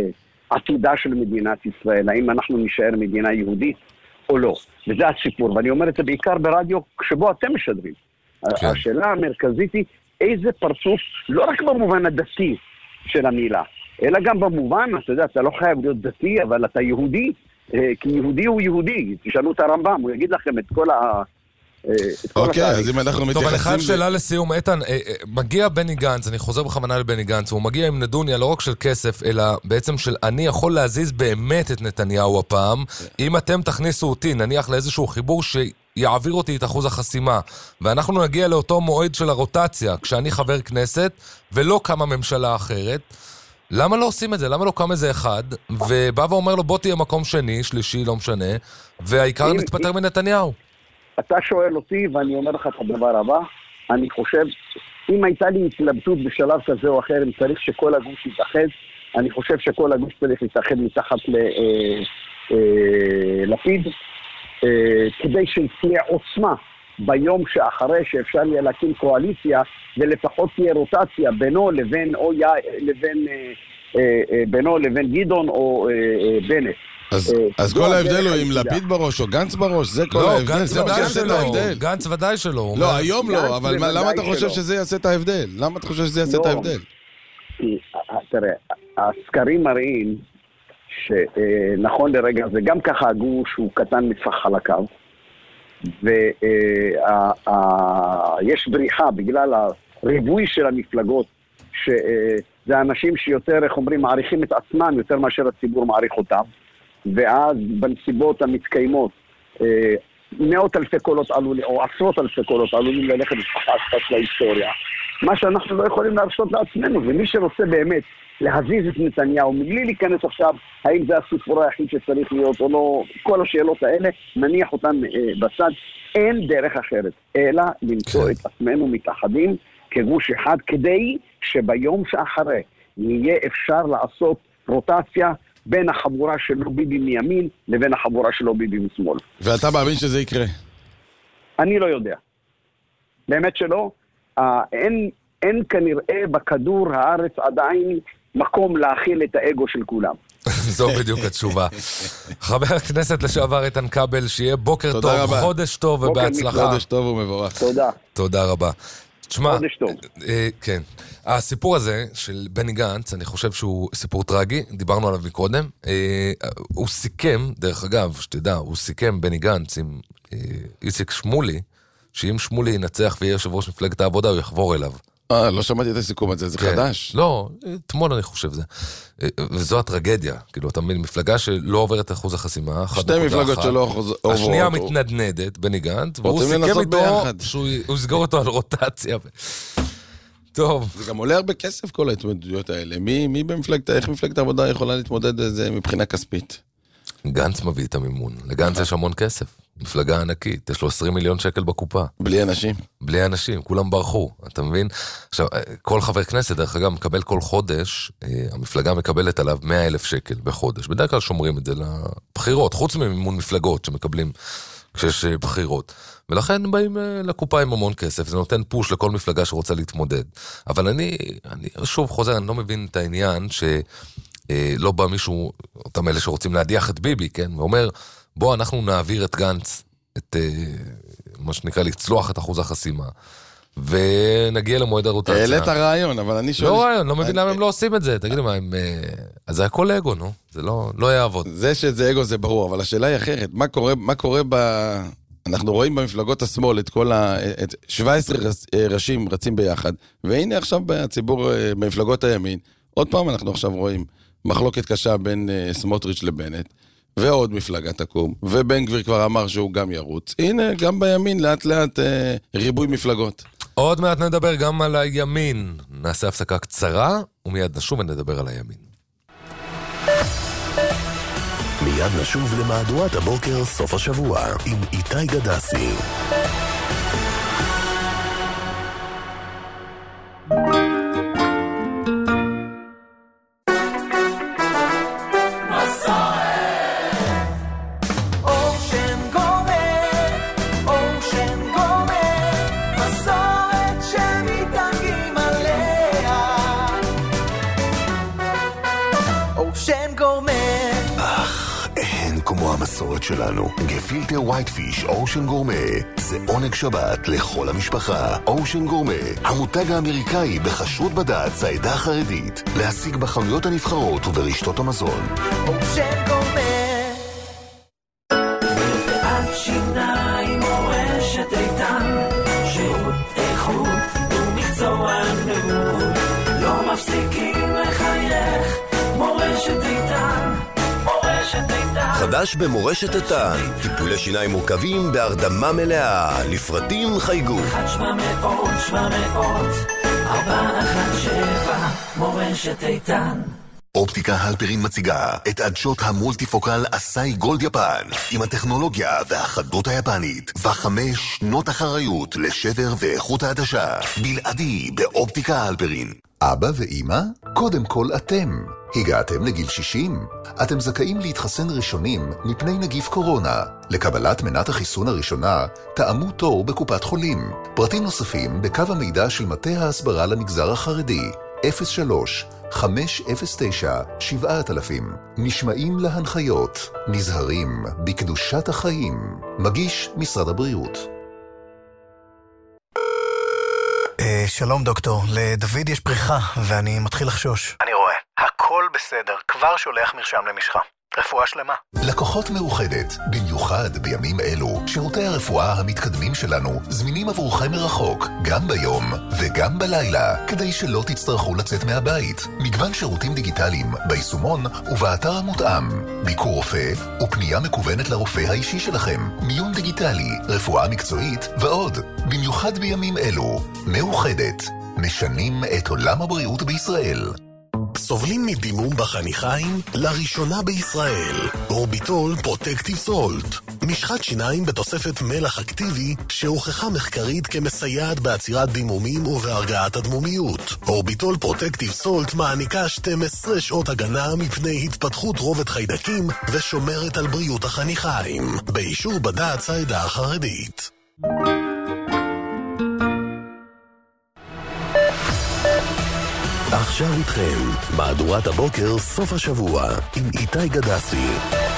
עתידה של מדינת ישראל, האם אנחנו נשאר מדינה יהודית או לא. וזה הסיפור, ואני אומר את זה בעיקר ברדיו שבו אתם משדרים. כן. השאלה המרכזית היא איזה פרצוף, לא רק במובן הדתי של המילה, אלא גם במובן, אתה יודע, אתה לא חייב להיות דתי, אבל אתה יהודי, כי יהודי הוא יהודי. תשאלו את הרמב"ם, הוא יגיד לכם את כל ה... אוקיי, אז אם אנחנו מתייחסים... טוב, אני חייב שאלה לסיום, איתן, מגיע בני גנץ, אני חוזר בכוונה לבני גנץ, הוא מגיע עם נדוניה לא רק של כסף, אלא בעצם של אני יכול להזיז באמת את נתניהו הפעם, אם אתם תכניסו אותי, נניח לאיזשהו חיבור שיעביר אותי את אחוז החסימה, ואנחנו נגיע לאותו מועד של הרוטציה, כשאני חבר כנסת, ולא קמה ממשלה אחרת, למה לא עושים את זה? למה לא קם איזה אחד, ובא ואומר לו בוא תהיה מקום שני, שלישי, לא משנה, והעיקר נתפטר מנתניהו? אתה שואל אותי, ואני אומר לך את הדבר הבא, אני חושב, אם הייתה לי התלבטות בשלב כזה או אחר, אם צריך שכל הגוש יתאחד, אני חושב שכל הגוש צריך להתאחד מתחת ללפיד, כדי שתהיה עוצמה ביום שאחרי שאפשר יהיה להקים קואליציה, ולפחות תהיה רוטציה בינו לבין, או י... לבין, בינו לבין גדעון או בנט. אז כל ההבדל הוא עם לפיד בראש או גנץ בראש, זה כל ההבדל, זה מה שיעשה את ההבדל. גנץ ודאי שלא. לא, היום לא, אבל למה אתה חושב שזה יעשה את ההבדל? למה אתה חושב שזה יעשה את ההבדל? תראה, הסקרים מראים שנכון לרגע זה, גם ככה הגוש הוא קטן מטפח חלקיו, ויש בריחה בגלל הריבוי של המפלגות, שזה אנשים שיותר, איך אומרים, מעריכים את עצמם יותר מאשר הציבור מעריך אותם, ואז בנסיבות המתקיימות מאות אלפי קולות עלולים, או עשרות אלפי קולות עלולים ללכת לפחת להיסטוריה. מה שאנחנו לא יכולים להרשות לעצמנו, ומי שרוצה באמת להזיז את נתניהו, מבלי להיכנס עכשיו, האם זה הסיפור היחיד שצריך להיות או לא, כל השאלות האלה, נניח אותן בצד, אין דרך אחרת, אלא למצוא את עצמנו מתאחדים כגוש אחד, כדי שביום שאחרי יהיה אפשר לעשות רוטציה בין החבורה שלו ביבי מימין לבין החבורה שלו ביבי משמאל. ואתה מאמין שזה יקרה? אני לא יודע. באמת שלא. אה, אין, אין כנראה בכדור הארץ עדיין מקום להכיל את האגו של כולם. זו בדיוק התשובה. חבר הכנסת לשעבר איתן כבל, שיהיה בוקר טוב, רבה. חודש טוב ובהצלחה. חודש טוב ומבורך. תודה. תודה רבה. תשמע, אה, כן. הסיפור הזה של בני גנץ, אני חושב שהוא סיפור טרגי, דיברנו עליו מקודם. אה, הוא סיכם, דרך אגב, שתדע, הוא סיכם בני גנץ עם אה, איציק שמולי, שאם שמולי ינצח ויהיה יושב ראש מפלגת העבודה, הוא יחבור אליו. אה, לא שמעתי את הסיכום הזה, זה חדש. לא, אתמול אני חושב זה. וזו הטרגדיה, כאילו, אתה מבין, מפלגה שלא עוברת אחוז החסימה, שתי מפלגות שלא עוברות. השנייה מתנדנדת, בני גנץ, והוא סיכם איתו, שהוא יסגור אותו על רוטציה. טוב. זה גם עולה הרבה כסף כל ההתמודדויות האלה. מי במפלגת, איך מפלגת העבודה יכולה להתמודד לזה מבחינה כספית? גנץ מביא את המימון. לגנץ יש המון כסף. מפלגה ענקית, יש לו עשרים מיליון שקל בקופה. בלי אנשים? בלי אנשים, כולם ברחו, אתה מבין? עכשיו, כל חבר כנסת, דרך אגב, מקבל כל חודש, המפלגה מקבלת עליו מאה אלף שקל בחודש. בדרך כלל שומרים את זה לבחירות, חוץ ממימון מפלגות שמקבלים כשיש בחירות. ולכן באים לקופה עם המון כסף, זה נותן פוש לכל מפלגה שרוצה להתמודד. אבל אני, אני שוב חוזר, אני לא מבין את העניין שלא בא מישהו, אותם אלה שרוצים להדיח את ביבי, כן? ואומר, בוא אנחנו נעביר את גנץ, את מה שנקרא לצלוח את אחוז החסימה, ונגיע למועד הרוטציה. העלית הרעיון, אבל אני שואל... לא רעיון, לא מבין למה הם לא עושים את זה. תגידו מה, הם... אז זה הכל אגו, נו? זה לא יעבוד. זה שזה אגו זה ברור, אבל השאלה היא אחרת. מה קורה, מה קורה ב... אנחנו רואים במפלגות השמאל את כל ה... את שבעה עשר ראשים רצים ביחד, והנה עכשיו בציבור, במפלגות הימין, עוד פעם אנחנו עכשיו רואים מחלוקת קשה בין סמוטריץ' לבנט, ועוד מפלגה תקום, ובן גביר כבר אמר שהוא גם ירוץ. הנה, גם בימין לאט לאט אה, ריבוי מפלגות. עוד מעט נדבר גם על הימין. נעשה הפסקה קצרה, ומיד נשוב ונדבר על הימין. מיד נשוב למהדורת הבוקר סוף השבוע, עם איתי גדסי. Ocean Gourmet כמו המסורת שלנו. גפילטר ווייט פיש אושן גורמה זה עונג שבת לכל המשפחה. אושן גורמה, המותג האמריקאי בכשרות בד"ץ העדה החרדית, להשיג בחנויות הנבחרות וברשתות המזון. אושן גורמה, מרפאת שיניים מורשת איתן, שירות איכות ומקצוענות, לא מפסיקים לחייך. מורשת איתן, מורשת איתן. חדש במורשת איתן, טיפולי שיניים מורכבים בהרדמה מלאה. לפרטים חייגו אחת שבע מאות שבע מאות ארבע אחת שבע. מורשת איתן. אופטיקה הלפרין מציגה את עדשות המולטיפוקל אסאי גולד יפן עם הטכנולוגיה והחדות היפנית וחמש שנות אחריות לשבר ואיכות העדשה בלעדי באופטיקה הלפרין. אבא ואמא, קודם כל אתם. הגעתם לגיל שישים? אתם זכאים להתחסן ראשונים מפני נגיף קורונה. לקבלת מנת החיסון הראשונה, תאמו תור בקופת חולים. פרטים נוספים בקו המידע של מטה ההסברה למגזר החרדי, אפס שלוש חמש אפס תשע שבע אלפים. נשמעים להנחיות, נזהרים בקדושת החיים. מגיש משרד הבריאות. שלום דוקטור, לדוד יש פריחה ואני מתחיל לחשוש. אני רואה, הכל בסדר, כבר שולח מרשם למשחה. רפואה שלמה. לקוחות מאוחדת, במיוחד בימים אלו, שירותי הרפואה המתקדמים שלנו זמינים עבורכם מרחוק, גם ביום וגם בלילה, כדי שלא תצטרכו לצאת מהבית. מגוון שירותים דיגיטליים ביישומון ובאתר המותאם, ביקור רופא ופנייה מקוונת לרופא האישי שלכם, מיון דיגיטלי, רפואה מקצועית ועוד. במיוחד בימים אלו, מאוחדת, משנים את עולם הבריאות בישראל. סובלים מדימום בחניכיים? לראשונה בישראל. אורביטול פרוטקטיב סולט. משחת שיניים בתוספת מלח אקטיבי שהוכחה מחקרית כמסייעת בעצירת דימומים ובהרגעת הדמומיות. אורביטול פרוטקטיב סולט מעניקה שתים עשרה שעות הגנה מפני התפתחות רובד חיידקים ושומרת על בריאות החניכיים. באישור בד"ץ העדה החרדית. עכשיו איתכם, מהדורת הבוקר סוף השבוע, עם איתי גדסי.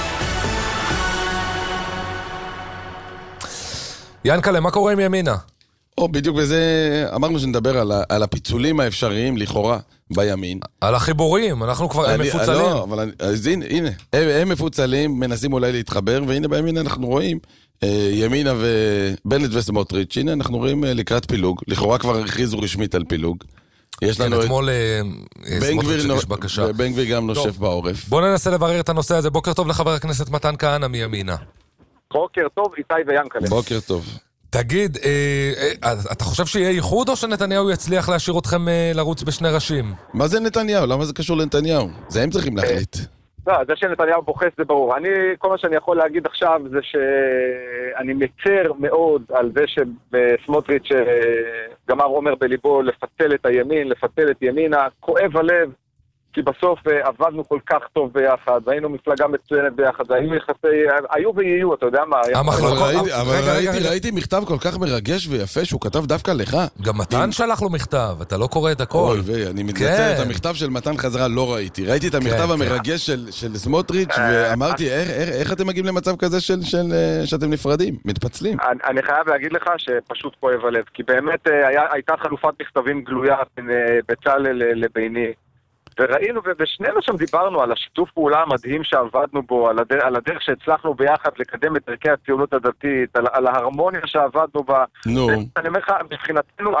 ינקלה, מה קורה עם ימינה? או, בדיוק בזה אמרנו שנדבר על, על הפיצולים האפשריים לכאורה בימין. על החיבורים, אנחנו כבר אני, מפוצלים. לא, אבל אני, אז הנה, הנה הם, הם מפוצלים, מנסים אולי להתחבר, והנה בימין אנחנו רואים אה, ימינה ובנט וסמוטריץ', הנה אנחנו רואים אה, לקראת פילוג, לכאורה כבר הכריזו רשמית על פילוג. יש לנו אתמול סמוטריץ' יש בקשה. ובן גביר גם נושף בעורף. בוא ננסה לברר את הנושא הזה. בוקר טוב לחבר הכנסת מתן כהנא מימינה. בוקר טוב, איתי ויאנקלה. בוקר טוב. תגיד, אתה חושב שיהיה ייחוד או שנתניהו יצליח להשאיר אתכם לרוץ בשני ראשים? מה זה נתניהו? למה זה קשור לנתניהו? זה הם צריכים להחליט. לא, זה שנתניהו בוחס זה ברור. אני, כל מה שאני יכול להגיד עכשיו זה שאני מצר מאוד על זה שסמוטריץ' גמר אומר בליבו לפצל את הימין, לפצל את ימינה, כואב הלב, כי בסוף עבדנו כל כך טוב ביחד, והיינו מפלגה מצוינת ביחד, והיו יחסי, היו ויהיו, אתה יודע מה? אבל ראיתי מכתב כל כך מרגש ויפה שהוא כתב דווקא לך. גם מתן שלח לו מכתב, אתה לא קורא את הכל. אוי וי, אני מתנצל, את המכתב של מתן חזרה לא ראיתי. ראיתי את המכתב המרגש של סמוטריץ' ואמרתי, איך אתם מגיעים למצב כזה שאתם נפרדים, מתפצלים? אני חייב להגיד לך שפשוט כואב הלב, כי באמת הייתה חלופת מכתבים גלויה בין בצלאל לביני. וראינו, ובשנינו שם דיברנו על השיתוף פעולה המדהים שעבדנו בו, על הדרך, על הדרך שהצלחנו ביחד לקדם את ערכי הציונות הדתית, על, על ההרמוניה שעבדנו בה. נו. אני אומר לך, מבחינתנו,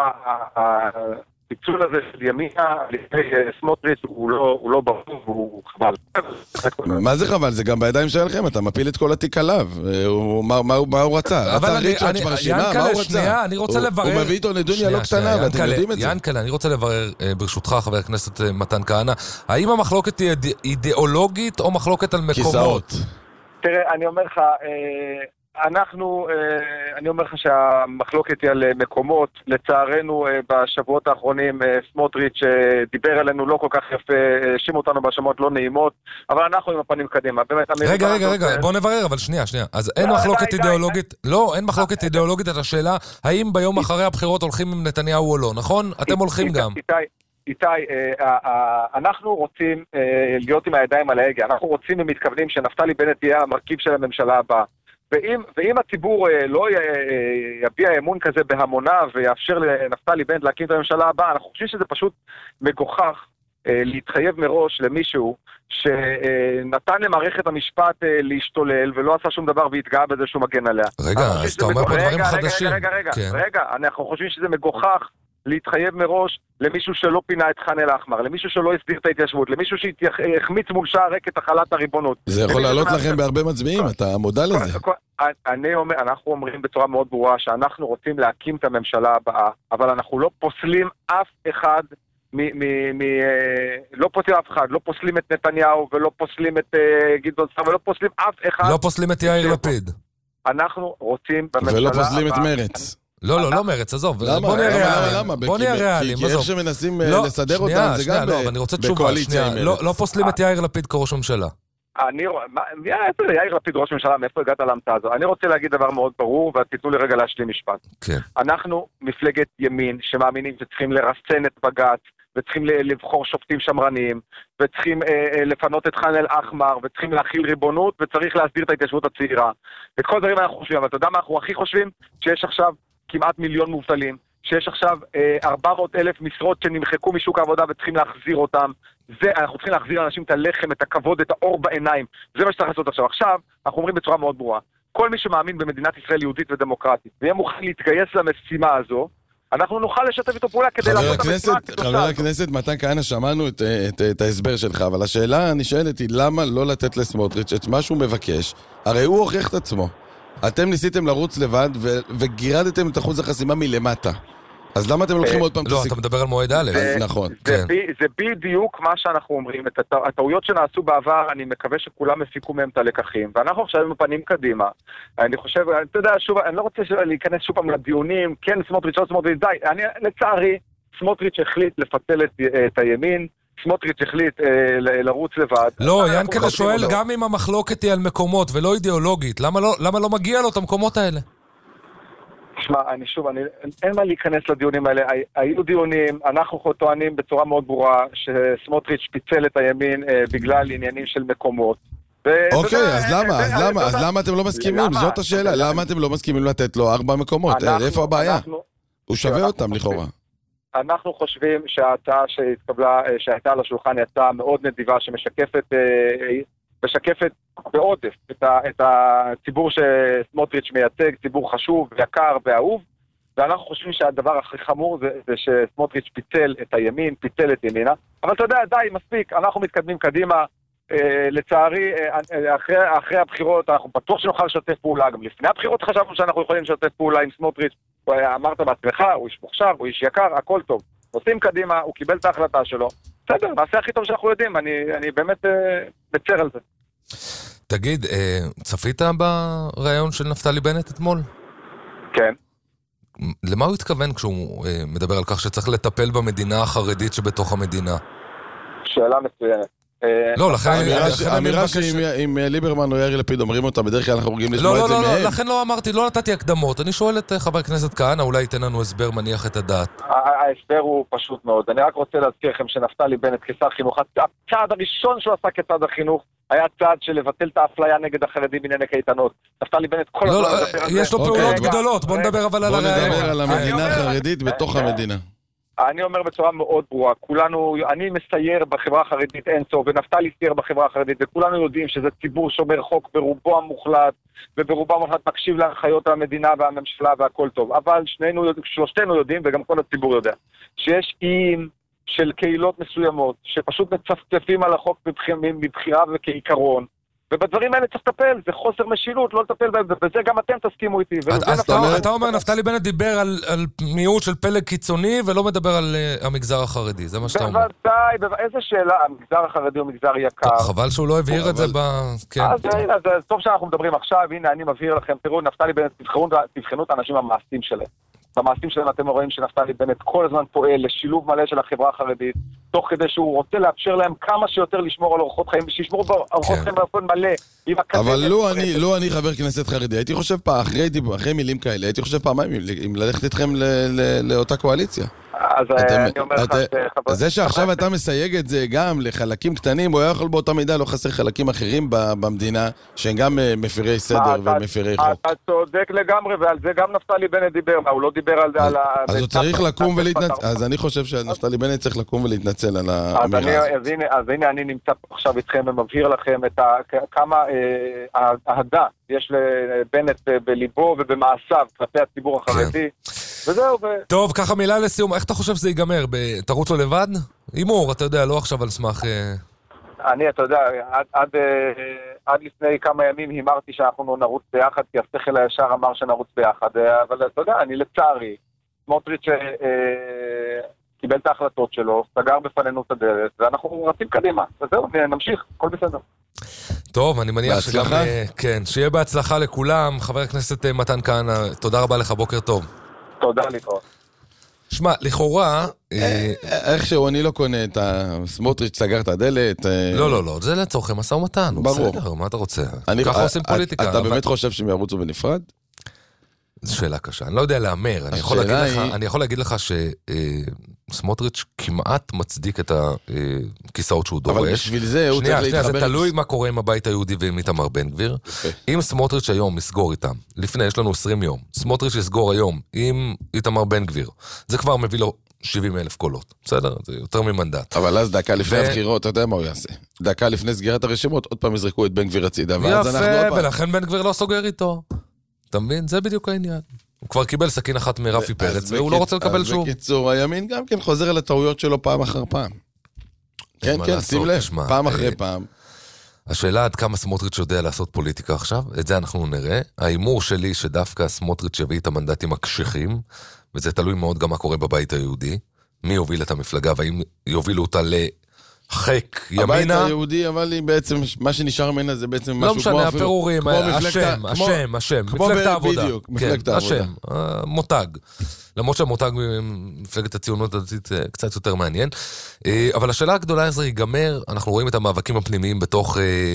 הפיצול הזה של ימינה, לפני סמוטריץ' הוא לא, הוא לא ברור, הוא חבל. מה זה חבל? זה גם בידיים שלכם, אתה מפיל את כל התיק עליו. מה, מה, מה הוא רצה? רצה ריצ'רץ' ברשימה, מה הוא רצה? אני רוצה לברר... הוא מביא איתו נדוניה לא קטנה, ואתם יודעים את זה. ינקלה, אני רוצה לברר, ברשותך, חבר הכנסת מתן כהנא, האם המחלוקת היא אידיאולוגית או מחלוקת על מקומות? כיסאות. תראה, אני אומר לך... אנחנו, אני אומר לך שהמחלוקת היא על מקומות, לצערנו בשבועות האחרונים סמוטריץ' דיבר עלינו לא כל כך יפה, האשים אותנו בהאשמות לא נעימות, אבל אנחנו עם הפנים קדימה. רגע, רגע, רגע, בוא נברר, אבל שנייה, שנייה. אז אין מחלוקת אידיאולוגית, לא, אין מחלוקת אידיאולוגית, את השאלה, האם ביום אחרי הבחירות הולכים עם נתניהו או לא, נכון? אתם הולכים גם. איתי, אנחנו רוצים להיות עם הידיים על ההגה, אנחנו רוצים ומתכוונים שנפתלי בנט יהיה המרכיב של הממשלה הבאה. ואם, ואם הציבור לא יביע אמון כזה בהמונה ויאפשר לנפתלי בנט להקים את הממשלה הבאה, אנחנו חושבים שזה פשוט מגוחך להתחייב מראש למישהו שנתן למערכת המשפט להשתולל ולא עשה שום דבר והתגאה בזה שהוא מגן עליה. רגע, אז אתה אומר פה דברים חדשים. רגע, רגע, רגע, רגע, אנחנו חושבים שזה מגוחך להתחייב מראש למישהו שלא פינה את חן אל-אחמר, למישהו שלא הסדיר את ההתיישבות, למישהו שהחמיץ מול שער ריק את החלת הריבונות. זה יכול לעלות לכם בהרבה מצביעים, אתה מודע לזה. אני אומר, אנחנו אומרים בצורה מאוד ברורה שאנחנו רוצים להקים את הממשלה הבאה, אבל אנחנו לא פוסלים אף אחד מ, מ, מ, לא פוסלים אף אחד, לא פוסלים את נתניהו ולא פוסלים את גדעון סער ולא פוסלים אף אחד. לא פוסלים את יאיר לפיד. אנחנו רוצים בממשלה ולא פוסלים את מרץ. לא, לא, לא מרץ, עזוב. למה? בוא נהיה ריאליים. למה? בוא נהיה ריאליים, כי איך שמנסים לסדר אותם זה גם בקואליציה עם מרץ. לא פוסלים את יאיר לפיד כראש ממשלה. אני, יאיר לפיד ראש ממשלה, מאיפה הגעת להמצאה הזו? אני רוצה להגיד דבר מאוד ברור, ותיתנו לי רגע להשלים משפט. כן. אנחנו מפלגת ימין שמאמינים שצריכים לרסן את בג"ץ, וצריכים לבחור שופטים שמרניים, וצריכים אה, לפנות את חן אל-אחמר, וצריכים להכיל ריבונות, וצריך להסדיר את ההתיישבות הצעירה. את כל דברים אנחנו חושבים, אבל אתה יודע מה אנחנו הכי חושבים? שיש עכשיו כמעט מיליון מובטלים, שיש עכשיו אה, ארבע מאות אלף משרות שנמחקו משוק העבודה וצריכים להחזיר אותם. זה, אנחנו צריכים להחזיר לאנשים את הלחם, את הכבוד, את האור בעיניים. זה מה שצריך לעשות עכשיו. עכשיו, אנחנו אומרים בצורה מאוד ברורה, כל מי שמאמין במדינת ישראל יהודית ודמוקרטית, ויהיה מוכן להתגייס למשימה הזו, אנחנו נוכל לשתף איתו פעולה כדי לעשות את המשימה. חבר הכנסת מתן כהנא, שמענו את, את, את ההסבר שלך, אבל השאלה הנשאלת היא למה לא לתת לסמוטריץ' את מה שהוא מבקש? הרי הוא הוכיח את עצמו. אתם ניסיתם לרוץ לבד ו, וגירדתם את אחוז החסימה מלמטה. אז למה אתם לוקחים עוד פעם... לא, אתה מדבר על מועד א'. נכון. זה בדיוק מה שאנחנו אומרים. את הטעויות שנעשו בעבר, אני מקווה שכולם הפיקו מהם את הלקחים. ואנחנו עכשיו מפנים קדימה. אני חושב, אתה יודע, שוב, אני לא רוצה להיכנס שוב פעם לדיונים, כן, סמוטריץ' או סמוטריץ', די. אני, לצערי, סמוטריץ' החליט לפצל את הימין, סמוטריץ' החליט לרוץ לבד. לא, ינקלה שואל גם אם המחלוקת היא על מקומות ולא אידיאולוגית. למה לא מגיע לו את המקומות האלה? תשמע, אני שוב, אני, אין מה להיכנס לדיונים האלה. היו דיונים, אנחנו טוענים בצורה מאוד ברורה שסמוטריץ' פיצל את הימין אה, בגלל עניינים של מקומות. אוקיי, אז למה? אז למה? אז למה אתם לא מסכימים? זאת השאלה. למה אתם לא מסכימים לתת לו ארבע מקומות? איפה הבעיה? הוא שווה אותם לכאורה. אנחנו חושבים שההצעה שהתקבלה, שהייתה על השולחן, היא הצעה מאוד נדיבה שמשקפת... משקפת בעודף את, ה, את הציבור שסמוטריץ' מייצג, ציבור חשוב, יקר ואהוב, ואנחנו חושבים שהדבר הכי חמור זה, זה שסמוטריץ' פיצל את הימין, פיצל את ימינה, אבל אתה יודע, די, מספיק, אנחנו מתקדמים קדימה, אה, לצערי, אה, אחרי, אחרי הבחירות, אנחנו בטוח שנוכל לשתף פעולה, גם לפני הבחירות חשבנו שאנחנו יכולים לשתף פעולה עם סמוטריץ', אמרת בעצמך, הוא איש מוכשר, הוא איש יקר, הכל טוב, נוסעים קדימה, הוא קיבל את ההחלטה שלו, בסדר, נעשה הכי טוב שאנחנו יודעים, אני, אני באמת אה, בצר על זה. תגיד, אה, צפית ברעיון של נפתלי בנט אתמול? כן. למה הוא התכוון כשהוא אה, מדבר על כך שצריך לטפל במדינה החרדית שבתוך המדינה? שאלה מצוינת. לא, לכן... האמירה שאם ליברמן או יאיר לפיד אומרים אותה, בדרך כלל אנחנו רוגים לשמוע את זה מהם. לא, לא, לכן לא אמרתי, לא נתתי הקדמות. אני שואל את חבר הכנסת כהנא, אולי ייתן לנו הסבר מניח את הדעת. ההסבר הוא פשוט מאוד. אני רק רוצה להזכיר לכם שנפתלי בנט כשר חינוך, הצעד הראשון שהוא עשה כצעד החינוך, היה צעד של לבטל את האפליה נגד החרדים בענייני קייטנות. נפתלי בנט כל הזמן מדבר על זה. יש לו פעולות גדולות, בוא נדבר אבל על הרעיון. בוא נדבר על המדינה החרדית בתוך המדינה. אני אומר בצורה מאוד ברורה, כולנו, אני מסייר בחברה החרדית אינסוף, ונפתלי סייר בחברה החרדית, וכולנו יודעים שזה ציבור שומר חוק ברובו המוחלט, וברובו המוחלט מקשיב להנחיות המדינה והממשלה והכל טוב. אבל שנינו, שלושתנו יודעים, וגם כל הציבור יודע, שיש איים של קהילות מסוימות, שפשוט מצפצפים על החוק מבחירה וכעיקרון, ובדברים האלה צריך לטפל, זה חוסר משילות, לא לטפל בהם, ובזה גם אתם תסכימו איתי. אתה אומר, נפתלי בנט דיבר על מיעוט של פלג קיצוני, ולא מדבר על המגזר החרדי, זה מה שאתה אומר. בוודאי, איזה שאלה, המגזר החרדי הוא מגזר יקר. חבל שהוא לא הבהיר את זה ב... אז הנה, זה טוב שאנחנו מדברים עכשיו, הנה אני מבהיר לכם, תראו, נפתלי בנט, תבחנו את האנשים המעשים שלהם. במעשים שלהם אתם רואים שנפתלי בנט כל הזמן פועל לשילוב מלא של החברה החרדית, תוך כדי שהוא רוצה לאפשר להם כמה שיותר לשמור על אורחות חיים, ושישמור באורחות חיים באופן מלא. אבל לא אני, לא אני חבר כנסת חרדי, הייתי חושב פעם, אחרי מילים כאלה, הייתי חושב פעמיים אם ללכת איתכם לאותה קואליציה. אז אני אומר לך שחבר... זה שעכשיו אתה מסייג את זה גם לחלקים קטנים, הוא היה יכול באותה מידה לא חסר חלקים אחרים במדינה, שהם גם מפירי סדר ומפירי חוק. אתה צודק לגמרי, ועל זה גם נפתלי בנט דיבר, הוא לא דיבר על זה. אז הוא צריך לקום ולהתנצל, אז אני חושב שנפתלי בנט צריך לקום ולהתנצל על האמירה הזאת. אז הנה אני נמצא עכשיו איתכם ומבהיר לכם כמה אהדה יש לבנט בליבו ובמעשיו כלפי הציבור החרדי. וזהו. טוב, ככה מילה לסיום, איך אתה חושב שזה ייגמר? תרוץ לו לבד? אימור, אתה יודע, לא עכשיו על סמך... אני, אתה יודע, עד, עד, עד לפני כמה ימים הימרתי שאנחנו נרוץ ביחד, כי השכל הישר אמר שנרוץ ביחד, אבל אתה יודע, אני לצערי, סמוטריץ' קיבל את ההחלטות שלו, סגר בפנינו את הדרך, ואנחנו רצים קדימה, וזהו, נמשיך, הכל בסדר. טוב, אני מניח שגם... כן, שיהיה בהצלחה לכולם. חבר הכנסת מתן כהנא, תודה רבה לך, בוקר טוב. תודה לקרוא. שמע, לכאורה... איכשהו אני לא קונה את הסמוטריץ' סגר את הדלת. לא, לא, לא, זה לצורכי משא ומתן. ברור. בסדר, מה אתה רוצה? ככה עושים פוליטיקה. אתה באמת חושב שהם ירוצו בנפרד? זו שאלה קשה, אני לא יודע לאמר, אני יכול להגיד לך שסמוטריץ' כמעט מצדיק את הכיסאות שהוא דורש. אבל בשביל זה הוא צריך להתחבר... זה תלוי מה קורה עם הבית היהודי ועם איתמר בן גביר. אם סמוטריץ' היום יסגור איתם, לפני יש לנו עשרים יום, סמוטריץ' יסגור היום עם איתמר בן גביר, זה כבר מביא לו שבעים אלף קולות, בסדר? זה יותר ממנדט. אבל אז דקה לפני הבחירות, אתה יודע מה הוא יעשה? דקה לפני סגירת הרשימות, עוד פעם יזרקו את בן גביר הצידה, יפה, ולכן בן גביר לא סוגר איתו. אתה מבין? זה בדיוק העניין. הוא כבר קיבל סכין אחת מרפי פרץ, והוא לא רוצה לקבל שוב. אז בקיצור, הימין גם כן חוזר על הטעויות שלו פעם אחר פעם. כן, כן, שים לב, פעם אחרי פעם. השאלה עד כמה סמוטריץ' יודע לעשות פוליטיקה עכשיו, את זה אנחנו נראה. האימור שלי שדווקא סמוטריץ' יביא את המנדטים הקשיחים, וזה תלוי מאוד גם מה קורה בבית היהודי, מי יוביל את המפלגה, והאם יובילו אותה ל... חק, ימינה. הבית היהודי, אבל בעצם, מה שנשאר ממנה זה בעצם משהו כמו... לא משנה, הפירורים, השם, השם, השם, מפלגת העבודה. בדיוק, מפלגת העבודה. השם, מותג. למרות שהמותג מפלגת הציונות הדתית קצת יותר מעניין. אבל השאלה הגדולה הזו ייגמר, אנחנו רואים את המאבקים הפנימיים בתוך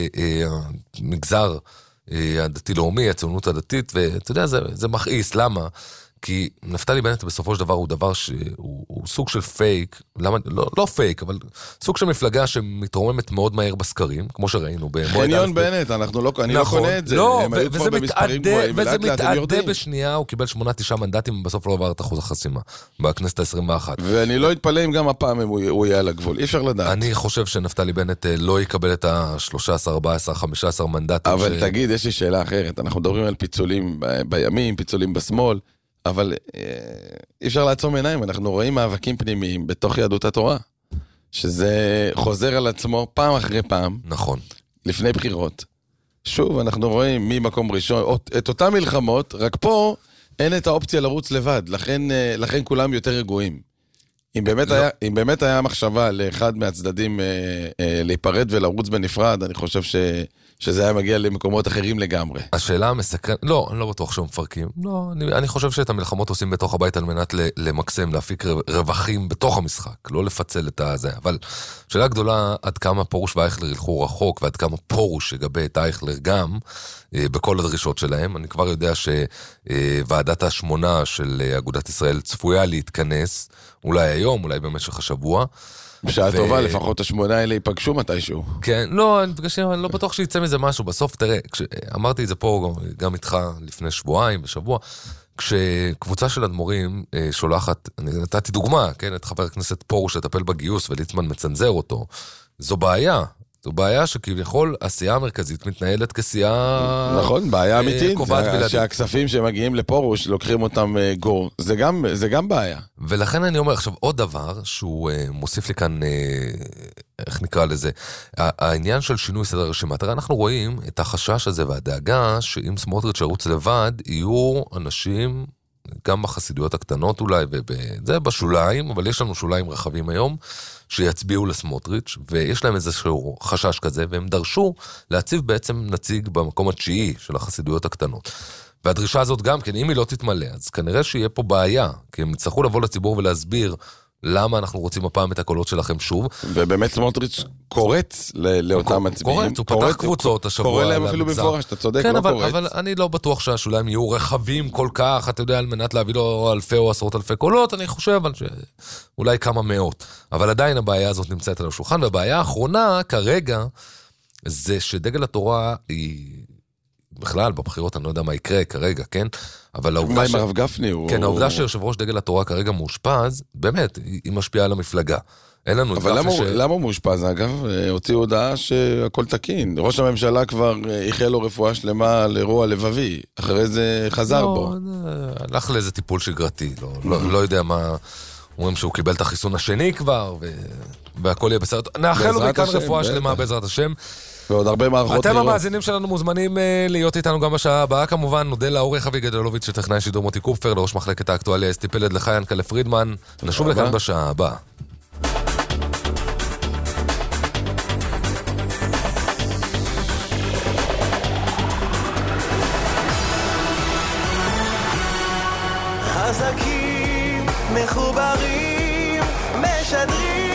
המגזר הדתי-לאומי, הציונות הדתית, ואתה יודע, זה מכעיס, למה? כי נפתלי בנט בסופו של דבר הוא דבר שהוא הוא סוג של פייק, למה, לא, לא פייק, אבל סוג של מפלגה שמתרוממת מאוד מהר בסקרים, כמו שראינו. חניון בנט, אנחנו לא, אני נכון, לא קונה את זה, לא, הם היו כבר במספרים גבוהים, וזה מתעדה בשנייה, הוא קיבל שמונה תשעה מנדטים, בסוף לא עבר את אחוז החסימה, בכנסת ה-עשרים ואחת. ואני לא אתפלא אם גם הפעם הוא, הוא יהיה על הגבול, אי אפשר לדעת. אני חושב שנפתלי בנט לא יקבל את ה-שלושה עשר, ארבעה עשר, חמישה עשר מנדטים. אבל ש... תגיד, יש לי שאלה אחרת, אנחנו מדברים על פיצולים בימין, פיצולים בשמאל, אבל אי אפשר לעצום עיניים, אנחנו רואים מאבקים פנימיים בתוך יהדות התורה, שזה חוזר על עצמו פעם אחרי פעם. נכון. לפני בחירות. שוב, אנחנו רואים ממקום ראשון, את אותם מלחמות, רק פה אין את האופציה לרוץ לבד, לכן, לכן כולם יותר רגועים. אם באמת, לא. היה, אם באמת היה מחשבה לאחד מהצדדים אה, אה, להיפרד ולרוץ בנפרד, אני חושב ש... שזה היה מגיע למקומות אחרים לגמרי. השאלה המסקרנת, לא, אני לא בטוח שהם מפרקים. לא, אני, אני חושב שאת המלחמות עושים בתוך הבית על מנת למקסם, להפיק רווחים בתוך המשחק, לא לפצל את הזה. אבל שאלה גדולה, עד כמה פורוש ואייכלר ילכו רחוק, ועד כמה פורוש יגבה את אייכלר גם, אה, בכל הדרישות שלהם. אני כבר יודע שוועדת השמונה של אגודת ישראל צפויה להתכנס, אולי היום, אולי במשך השבוע, בשעה טובה, לפחות השמונה האלה ייפגשו מתישהו. כן, לא, אני פגשים, אני לא בטוח שיצא מזה משהו. בסוף, תראה, אמרתי את זה פה גם איתך לפני שבועיים, בשבוע, כשקבוצה של אדמו"רים שולחת, אני נתתי דוגמה, כן, את חבר הכנסת פורוש לטפל בגיוס וליצמן מצנזר אותו, זו בעיה. זו בעיה שכביכול עשייה המרכזית מתנהלת כסייה... נכון, בעיה אמיתית, שהכספים שמגיעים לפורוש לוקחים אותם גור, זה גם, זה גם בעיה. ולכן אני אומר עכשיו עוד דבר שהוא מוסיף לי כאן, איך נקרא לזה, העניין של שינוי סדר רשימה. תראה, אנחנו רואים את החשש הזה והדאגה שאם סמוטריץ' ירוץ לבד, יהיו אנשים, גם בחסידויות הקטנות אולי, וזה בשוליים, אבל יש לנו שוליים רחבים היום, שיצביעו לסמוטריץ', ויש להם איזשהו חשש כזה, והם דרשו להציב בעצם נציג במקום התשיעי של החסידויות הקטנות. והדרישה הזאת גם כן, אם היא לא תתמלא, אז כנראה שיהיה פה בעיה, כי הם יצטרכו לבוא לציבור ולהסביר למה אנחנו רוצים הפעם את הקולות שלכם שוב. ובאמת סמוטריץ' קורץ לאותם מצביעים. קורץ, הוא פתח קבוצות השבוע. קורא להם אפילו במפורש, אתה צודק, לא קורץ. אבל אני לא בטוח שהשוליים יהיו רחבים כל כך, אתה יודע, על מנת להביא לו אלפי או עשרות אלפי קולות, אני חושב שאולי כמה מאות. אבל עדיין הבעיה הזאת נמצאת על השולחן, והבעיה האחרונה כרגע, זה שדגל התורה היא... בכלל, בבחירות אני לא יודע מה יקרה כרגע, כן? אבל העובדה מה ש... עם הרב גפני? כן, העובדה שיושב ראש דגל התורה כרגע מאושפז, באמת, היא משפיעה על המפלגה. אין לנו... אבל למה, ש... למה הוא מאושפז? אגב, הוציאו הודעה שהכל תקין. ראש הממשלה כבר איחל לו רפואה שלמה לאירוע לבבי. אחרי זה חזר לא, בו. הלך לאיזה טיפול שגרתי. לא, לא, לא יודע מה... אומרים שהוא קיבל את החיסון השני כבר, ו... והכל יהיה בסדר. נאחל לו מכאן רפואה שלמה בעזרת השם. ועוד הרבה מערכות אתם המאזינים שלנו מוזמנים להיות איתנו גם בשעה הבאה, כמובן. נודה לעורך אבי גדלוביץ' שטכנאי שידור מוטי קופפר, לראש מחלקת האקטואליה אסתי פלד, לחיין קלה פרידמן. נשוב לכאן בשעה הבאה. חזקים, מחוברים, משדרים